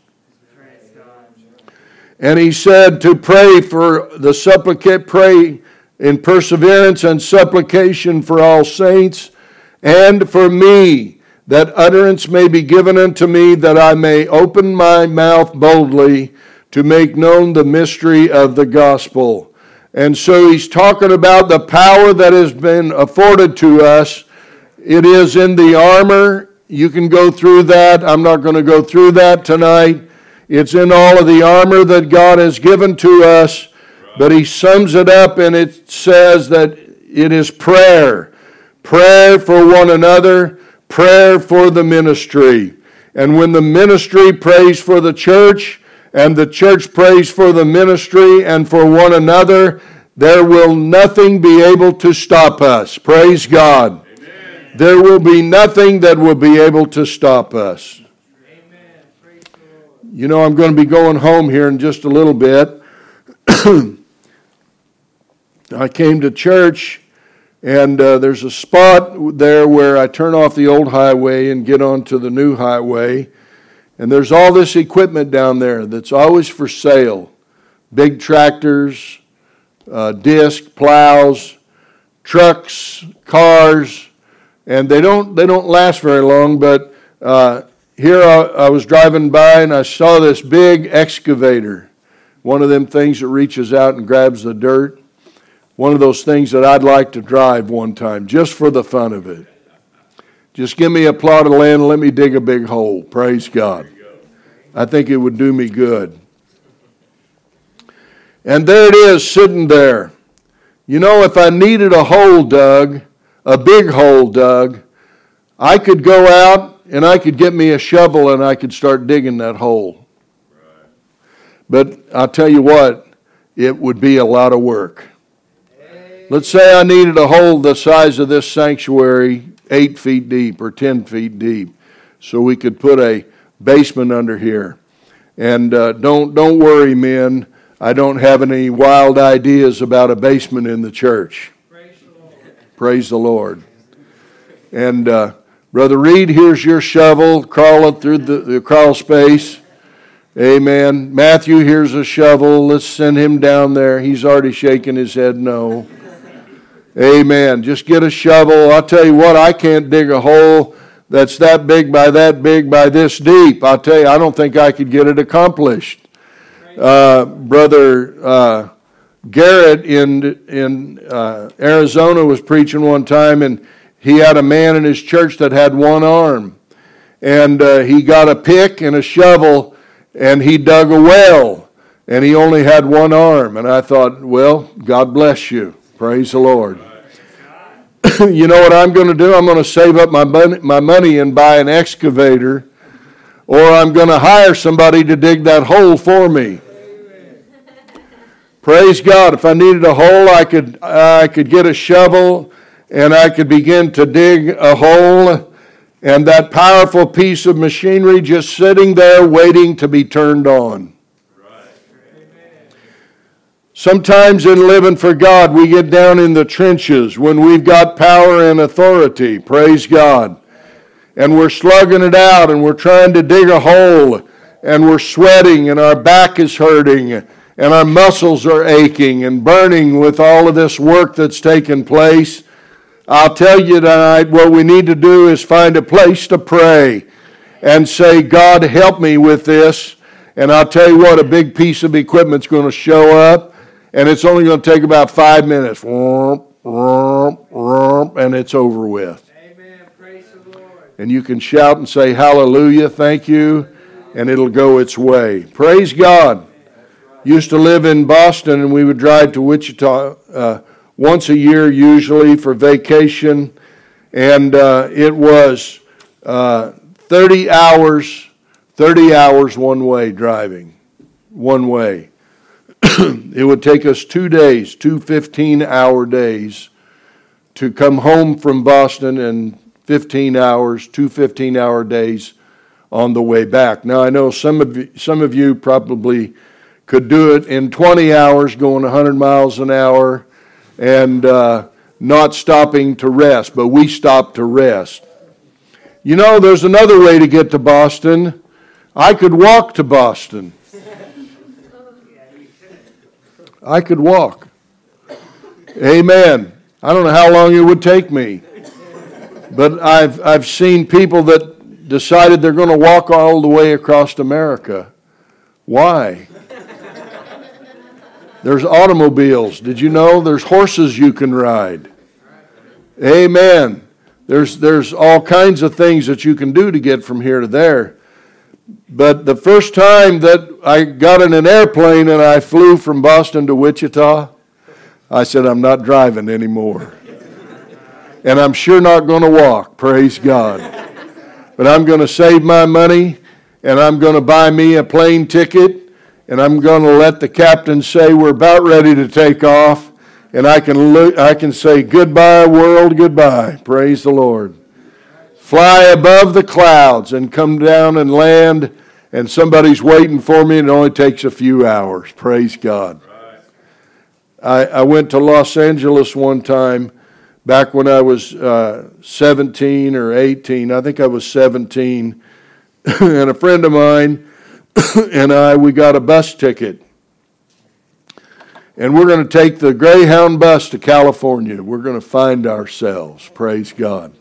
And he said to pray for the supplicate, pray in perseverance and supplication for all saints, and for me, that utterance may be given unto me, that I may open my mouth boldly to make known the mystery of the gospel. And so he's talking about the power that has been afforded to us. It is in the armor. You can go through that. I'm not going to go through that tonight. It's in all of the armor that God has given to us. But he sums it up and it says that it is prayer. Prayer for one another. Prayer for the ministry. And when the ministry prays for the church, and the church prays for the ministry and for one another, there will nothing be able to stop us. Praise God. Amen. There will be nothing that will be able to stop us. Amen. Praise the Lord. You know, I'm going to be going home here in just a little bit. I came to church, and uh, there's a spot there where I turn off the old highway and get onto the new highway. And there's all this equipment down there that's always for sale. Big tractors, uh, disc, plows, trucks, cars. And they don't they don't last very long, but uh, here I, I was driving by and I saw this big excavator. One of them things that reaches out and grabs the dirt. One of those things that I'd like to drive one time, just for the fun of it. Just give me a plot of land and let me dig a big hole. Praise God. I think it would do me good. And there it is sitting there. You know, if I needed a hole dug, a big hole dug, I could go out and I could get me a shovel and I could start digging that hole. But I'll tell you what, it would be a lot of work. Let's say I needed a hole the size of this sanctuary, eight feet deep or ten feet deep, so we could put a basement under here. And uh, don't don't worry, men. I don't have any wild ideas about a basement in the church. Praise the Lord. Praise the Lord. And uh, Brother Reed, here's your shovel. Crawl it through the, the crawl space. Amen. Matthew, here's a shovel. Let's send him down there. He's already shaking his head no. Amen. Just get a shovel. I'll tell you what, I can't dig a hole that's that big by that big by this deep. I'll tell you, I don't think I could get it accomplished. Uh, Brother uh, Garrett in in uh, Arizona was preaching one time, and he had a man in his church that had one arm. And uh, he got a pick and a shovel, and he dug a well, and he only had one arm. And I thought, well, God bless you. Praise the Lord. You know what I'm going to do? I'm going to save up my money, my money and buy an excavator, or I'm going to hire somebody to dig that hole for me. Praise God. If I needed a hole, I could I could get a shovel and I could begin to dig a hole, and that powerful piece of machinery just sitting there waiting to be turned on. Sometimes in living for God, we get down in the trenches when we've got power and authority. Praise God. And we're slugging it out, and we're trying to dig a hole, and we're sweating, and our back is hurting, and our muscles are aching and burning with all of this work that's taken place. I'll tell you tonight, what we need to do is find a place to pray and say, God, help me with this. And I'll tell you what, a big piece of equipment's going to show up. And it's only going to take about five minutes. And it's over with. Amen. Praise the Lord. And you can shout and say, hallelujah, thank you, and it'll go its way. Praise God. Used to live in Boston, and we would drive to Wichita uh, once a year, usually for vacation. And uh, it was uh, thirty hours, thirty hours one way driving, one way. It would take us two days, two fifteen-hour days, to come home from Boston, and fifteen hours, two fifteen-hour days on the way back. Now, I know some of you, some of you probably could do it in twenty hours, going one hundred miles an hour, and uh, not stopping to rest, but we stopped to rest. You know, there's another way to get to Boston. I could walk to Boston. I could walk. Amen. I don't know how long it would take me. But I've I've seen people that decided they're going to walk all the way across America. Why? There's automobiles. Did you know there's horses you can ride? Amen. There's there's all kinds of things that you can do to get from here to there. But the first time that I got in an airplane and I flew from Boston to Wichita, I said, I'm not driving anymore. And I'm sure not going to walk, praise God. But I'm going to save my money, and I'm going to buy me a plane ticket, and I'm going to let the captain say we're about ready to take off, and I can look, I can say, goodbye, world, goodbye. Praise the Lord. Fly above the clouds and come down and land, and somebody's waiting for me, and it only takes a few hours. Praise God. Right. I, I went to Los Angeles one time back when I was uh, seventeen or eighteen. I think I was seventeen. And a friend of mine and I, we got a bus ticket. And we're going to take the Greyhound bus to California. We're going to find ourselves. Praise God.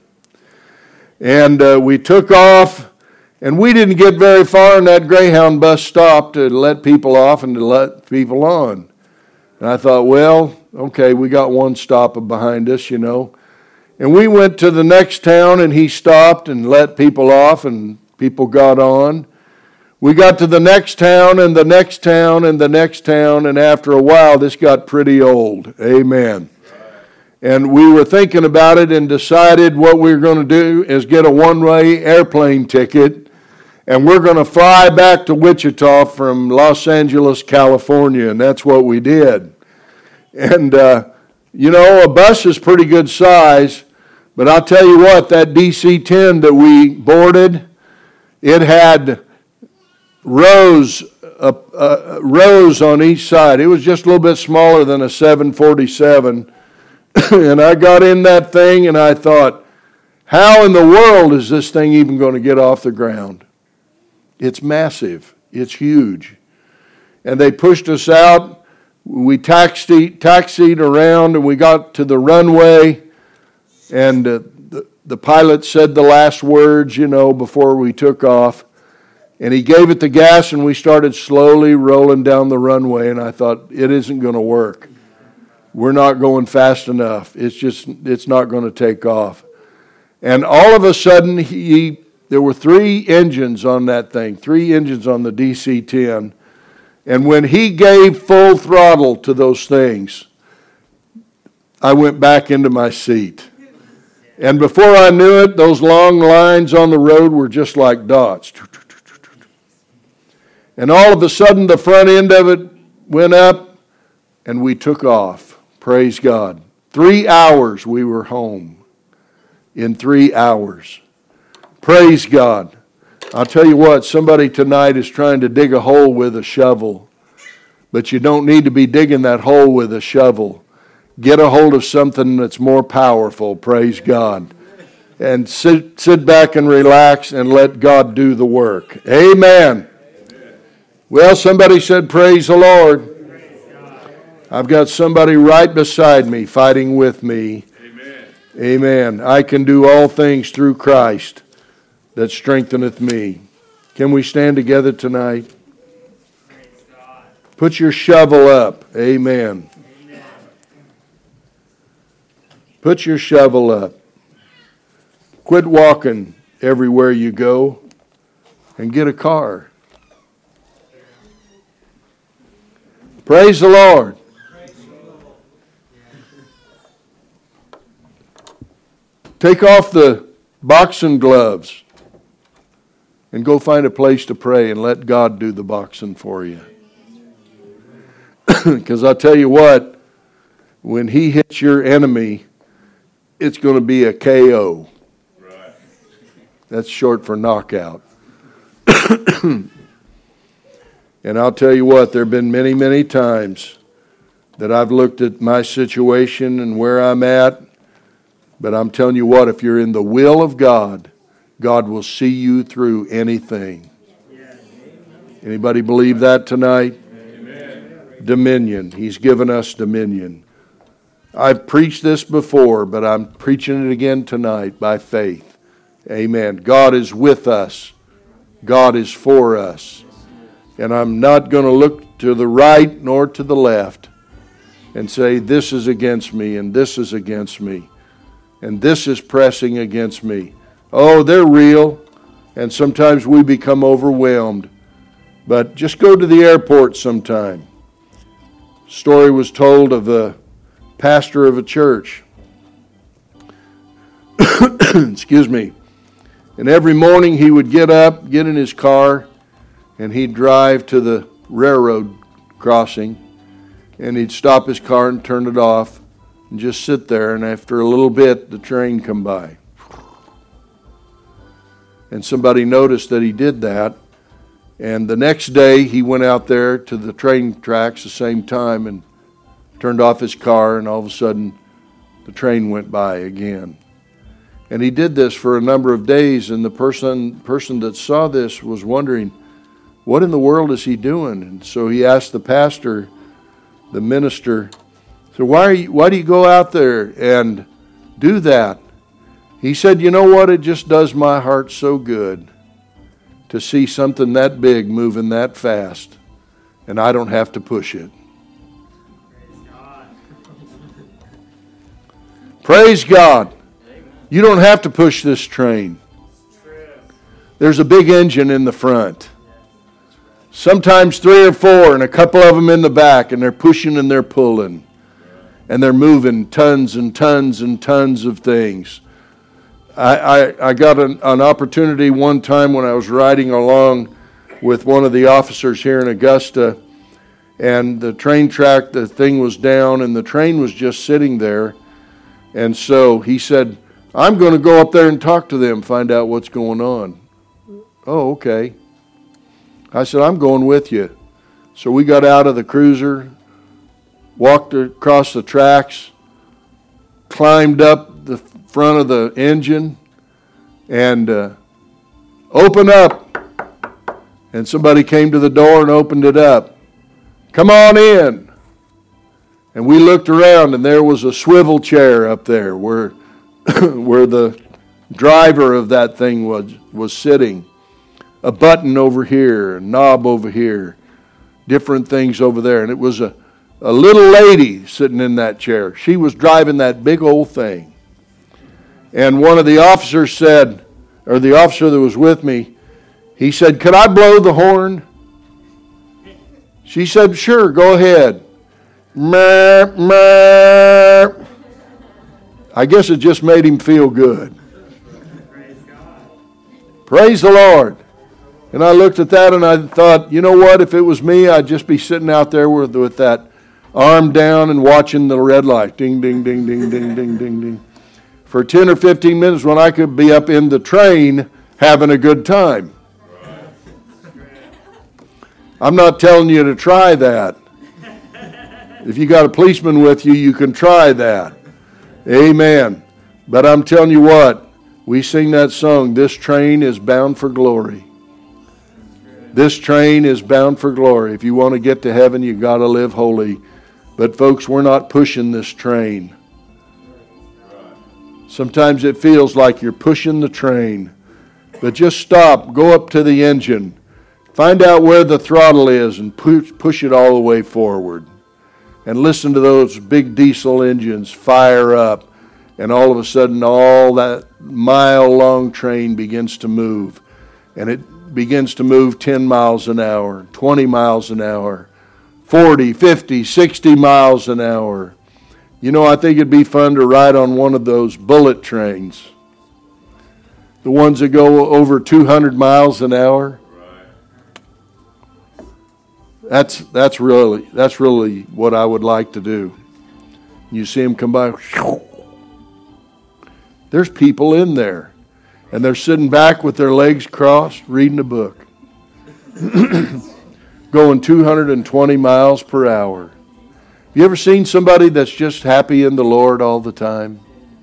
And uh, we took off, and we didn't get very far, and that Greyhound bus stopped to let people off and to let people on. And I thought, well, okay, we got one stop behind us, you know. And we went to the next town, and he stopped and let people off, and people got on. We got to the next town, and the next town, and the next town, and after a while, this got pretty old. Amen. And we were thinking about it and decided what we were going to do is get a one-way airplane ticket, and we're going to fly back to Wichita from Los Angeles, California, and that's what we did. And, uh, you know, a bus is pretty good size, but I'll tell you what, that D C ten that we boarded, it had rows uh, uh, rows on each side. It was just a little bit smaller than a seven forty-seven. And I got in that thing and I thought, how in the world is this thing even going to get off the ground? It's massive. It's huge. And they pushed us out. We taxied, taxied around and we got to the runway. And uh, the, the pilot said the last words, you know, before we took off. And he gave it the gas and we started slowly rolling down the runway. And I thought, it isn't going to work. We're not going fast enough. It's just, it's not going to take off. And all of a sudden, he, there were three engines on that thing, three engines on the D C ten. And when he gave full throttle to those things, I went back into my seat. And before I knew it, those long lines on the road were just like dots. And all of a sudden, the front end of it went up, and we took off. Praise God. Three hours we were home. In three hours. Praise God. I'll tell you what, somebody tonight is trying to dig a hole with a shovel. But you don't need to be digging that hole with a shovel. Get a hold of something that's more powerful. Praise God. And sit, sit back and relax and let God do the work. Amen. Well, somebody said, praise the Lord. I've got somebody right beside me fighting with me. Amen. Amen. I can do all things through Christ that strengtheneth me. Can we stand together tonight? Put your shovel up. Amen. Amen. Put your shovel up. Quit walking everywhere you go and get a car. Praise the Lord. Take off the boxing gloves and go find a place to pray and let God do the boxing for you. Because I'll tell you what, when he hits your enemy, it's going to be a K O. Right. That's short for knockout. And I'll tell you what, there have been many, many times that I've looked at my situation and where I'm at. But I'm telling you what, if you're in the will of God, God will see you through anything. Anybody believe that tonight? Amen. Dominion. He's given us dominion. I've preached this before, but I'm preaching it again tonight by faith. Amen. God is with us. God is for us. And I'm not going to look to the right nor to the left and say, this is against me and this is against me. And this is pressing against me. Oh, they're real. And sometimes we become overwhelmed. But just go to the airport sometime. Story was told of a pastor of a church. Excuse me. And every morning he would get up, get in his car, and he'd drive to the railroad crossing. And he'd stop his car and turn it off. And just sit there, and after a little bit, the train come by. And somebody noticed that he did that. And the next day, he went out there to the train tracks the same time and turned off his car, and all of a sudden, the train went by again. And he did this for a number of days, and the person, person that saw this was wondering, what in the world is he doing? And so he asked the pastor, the minister, so why are you, why do you go out there and do that? He said, you know what? It just does my heart so good to see something that big moving that fast, and I don't have to push it. Praise God. Praise God. You don't have to push this train. There's a big engine in the front. Sometimes three or four and a couple of them in the back, and they're pushing and they're pulling. And they're moving tons and tons and tons of things. I, I, I got an, an opportunity one time when I was riding along with one of the officers here in Augusta, and the train track, the thing was down, and the train was just sitting there. And so he said, I'm going to go up there and talk to them, find out what's going on. Oh, okay. I said, I'm going with you. So we got out of the cruiser, walked across the tracks, climbed up the front of the engine, and uh, opened up. And somebody came to the door and opened it up. Come on in. And we looked around, and there was a swivel chair up there where, where the driver of that thing was, was sitting. A button over here, a knob over here, different things over there. And it was a, a little lady sitting in that chair. She was driving that big old thing. And one of the officers said, or the officer that was with me, he said, "Could I blow the horn?" She said, "Sure, go ahead." Mer, mer. I guess it just made him feel good. Praise God. Praise the Lord. And I looked at that and I thought, you know what? If it was me, I'd just be sitting out there with, with that arm down and watching the red light. Ding, ding, ding, ding, ding, ding, ding, ding. For ten or fifteen minutes when I could be up in the train having a good time. I'm not telling you to try that. If you got a policeman with you, you can try that. Amen. But I'm telling you what, we sing that song, this train is bound for glory. This train is bound for glory. If you want to get to heaven, you got to live holy. But folks, we're not pushing this train. Sometimes it feels like you're pushing the train. But just stop, go up to the engine. Find out where the throttle is and push, push it all the way forward. And listen to those big diesel engines fire up. And all of a sudden, all that mile-long train begins to move. And it begins to move ten miles an hour, twenty miles an hour, forty, fifty, sixty miles an hour. You know, I think it'd be fun to ride on one of those bullet trains. The ones that go over two hundred miles an hour. That's that's really that's really what I would like to do. You see them come by. There's people in there, and they're sitting back with their legs crossed, reading a book, going two hundred twenty miles per hour. Have you ever seen somebody that's just happy in the Lord all the time?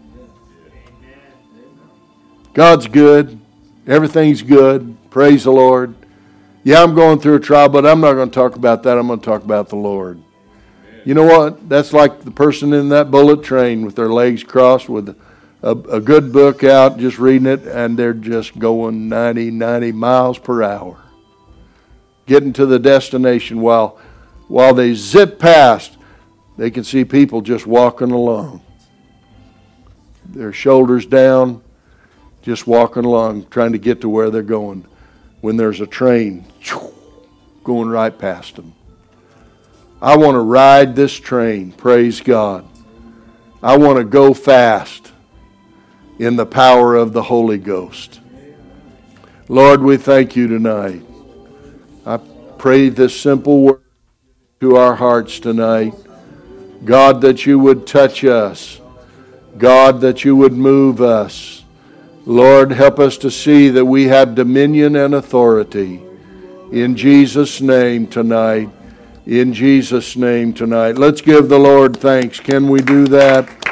God's good. Everything's good. Praise the Lord. Yeah, I'm going through a trial, but I'm not going to talk about that. I'm going to talk about the Lord. You know what? That's like the person in that bullet train with their legs crossed with a, a good book out, just reading it, and they're just going ninety, ninety miles per hour. Getting to the destination while, while they zip past, they can see people just walking along. Their shoulders down, just walking along, trying to get to where they're going. When there's a train going right past them. I want to ride this train, praise God. I want to go fast in the power of the Holy Ghost. Lord, we thank you tonight. I pray this simple word to our hearts tonight. God, that you would touch us. God, that you would move us. Lord, help us to see that we have dominion and authority. In Jesus' name tonight. In Jesus' name tonight. Let's give the Lord thanks. Can we do that?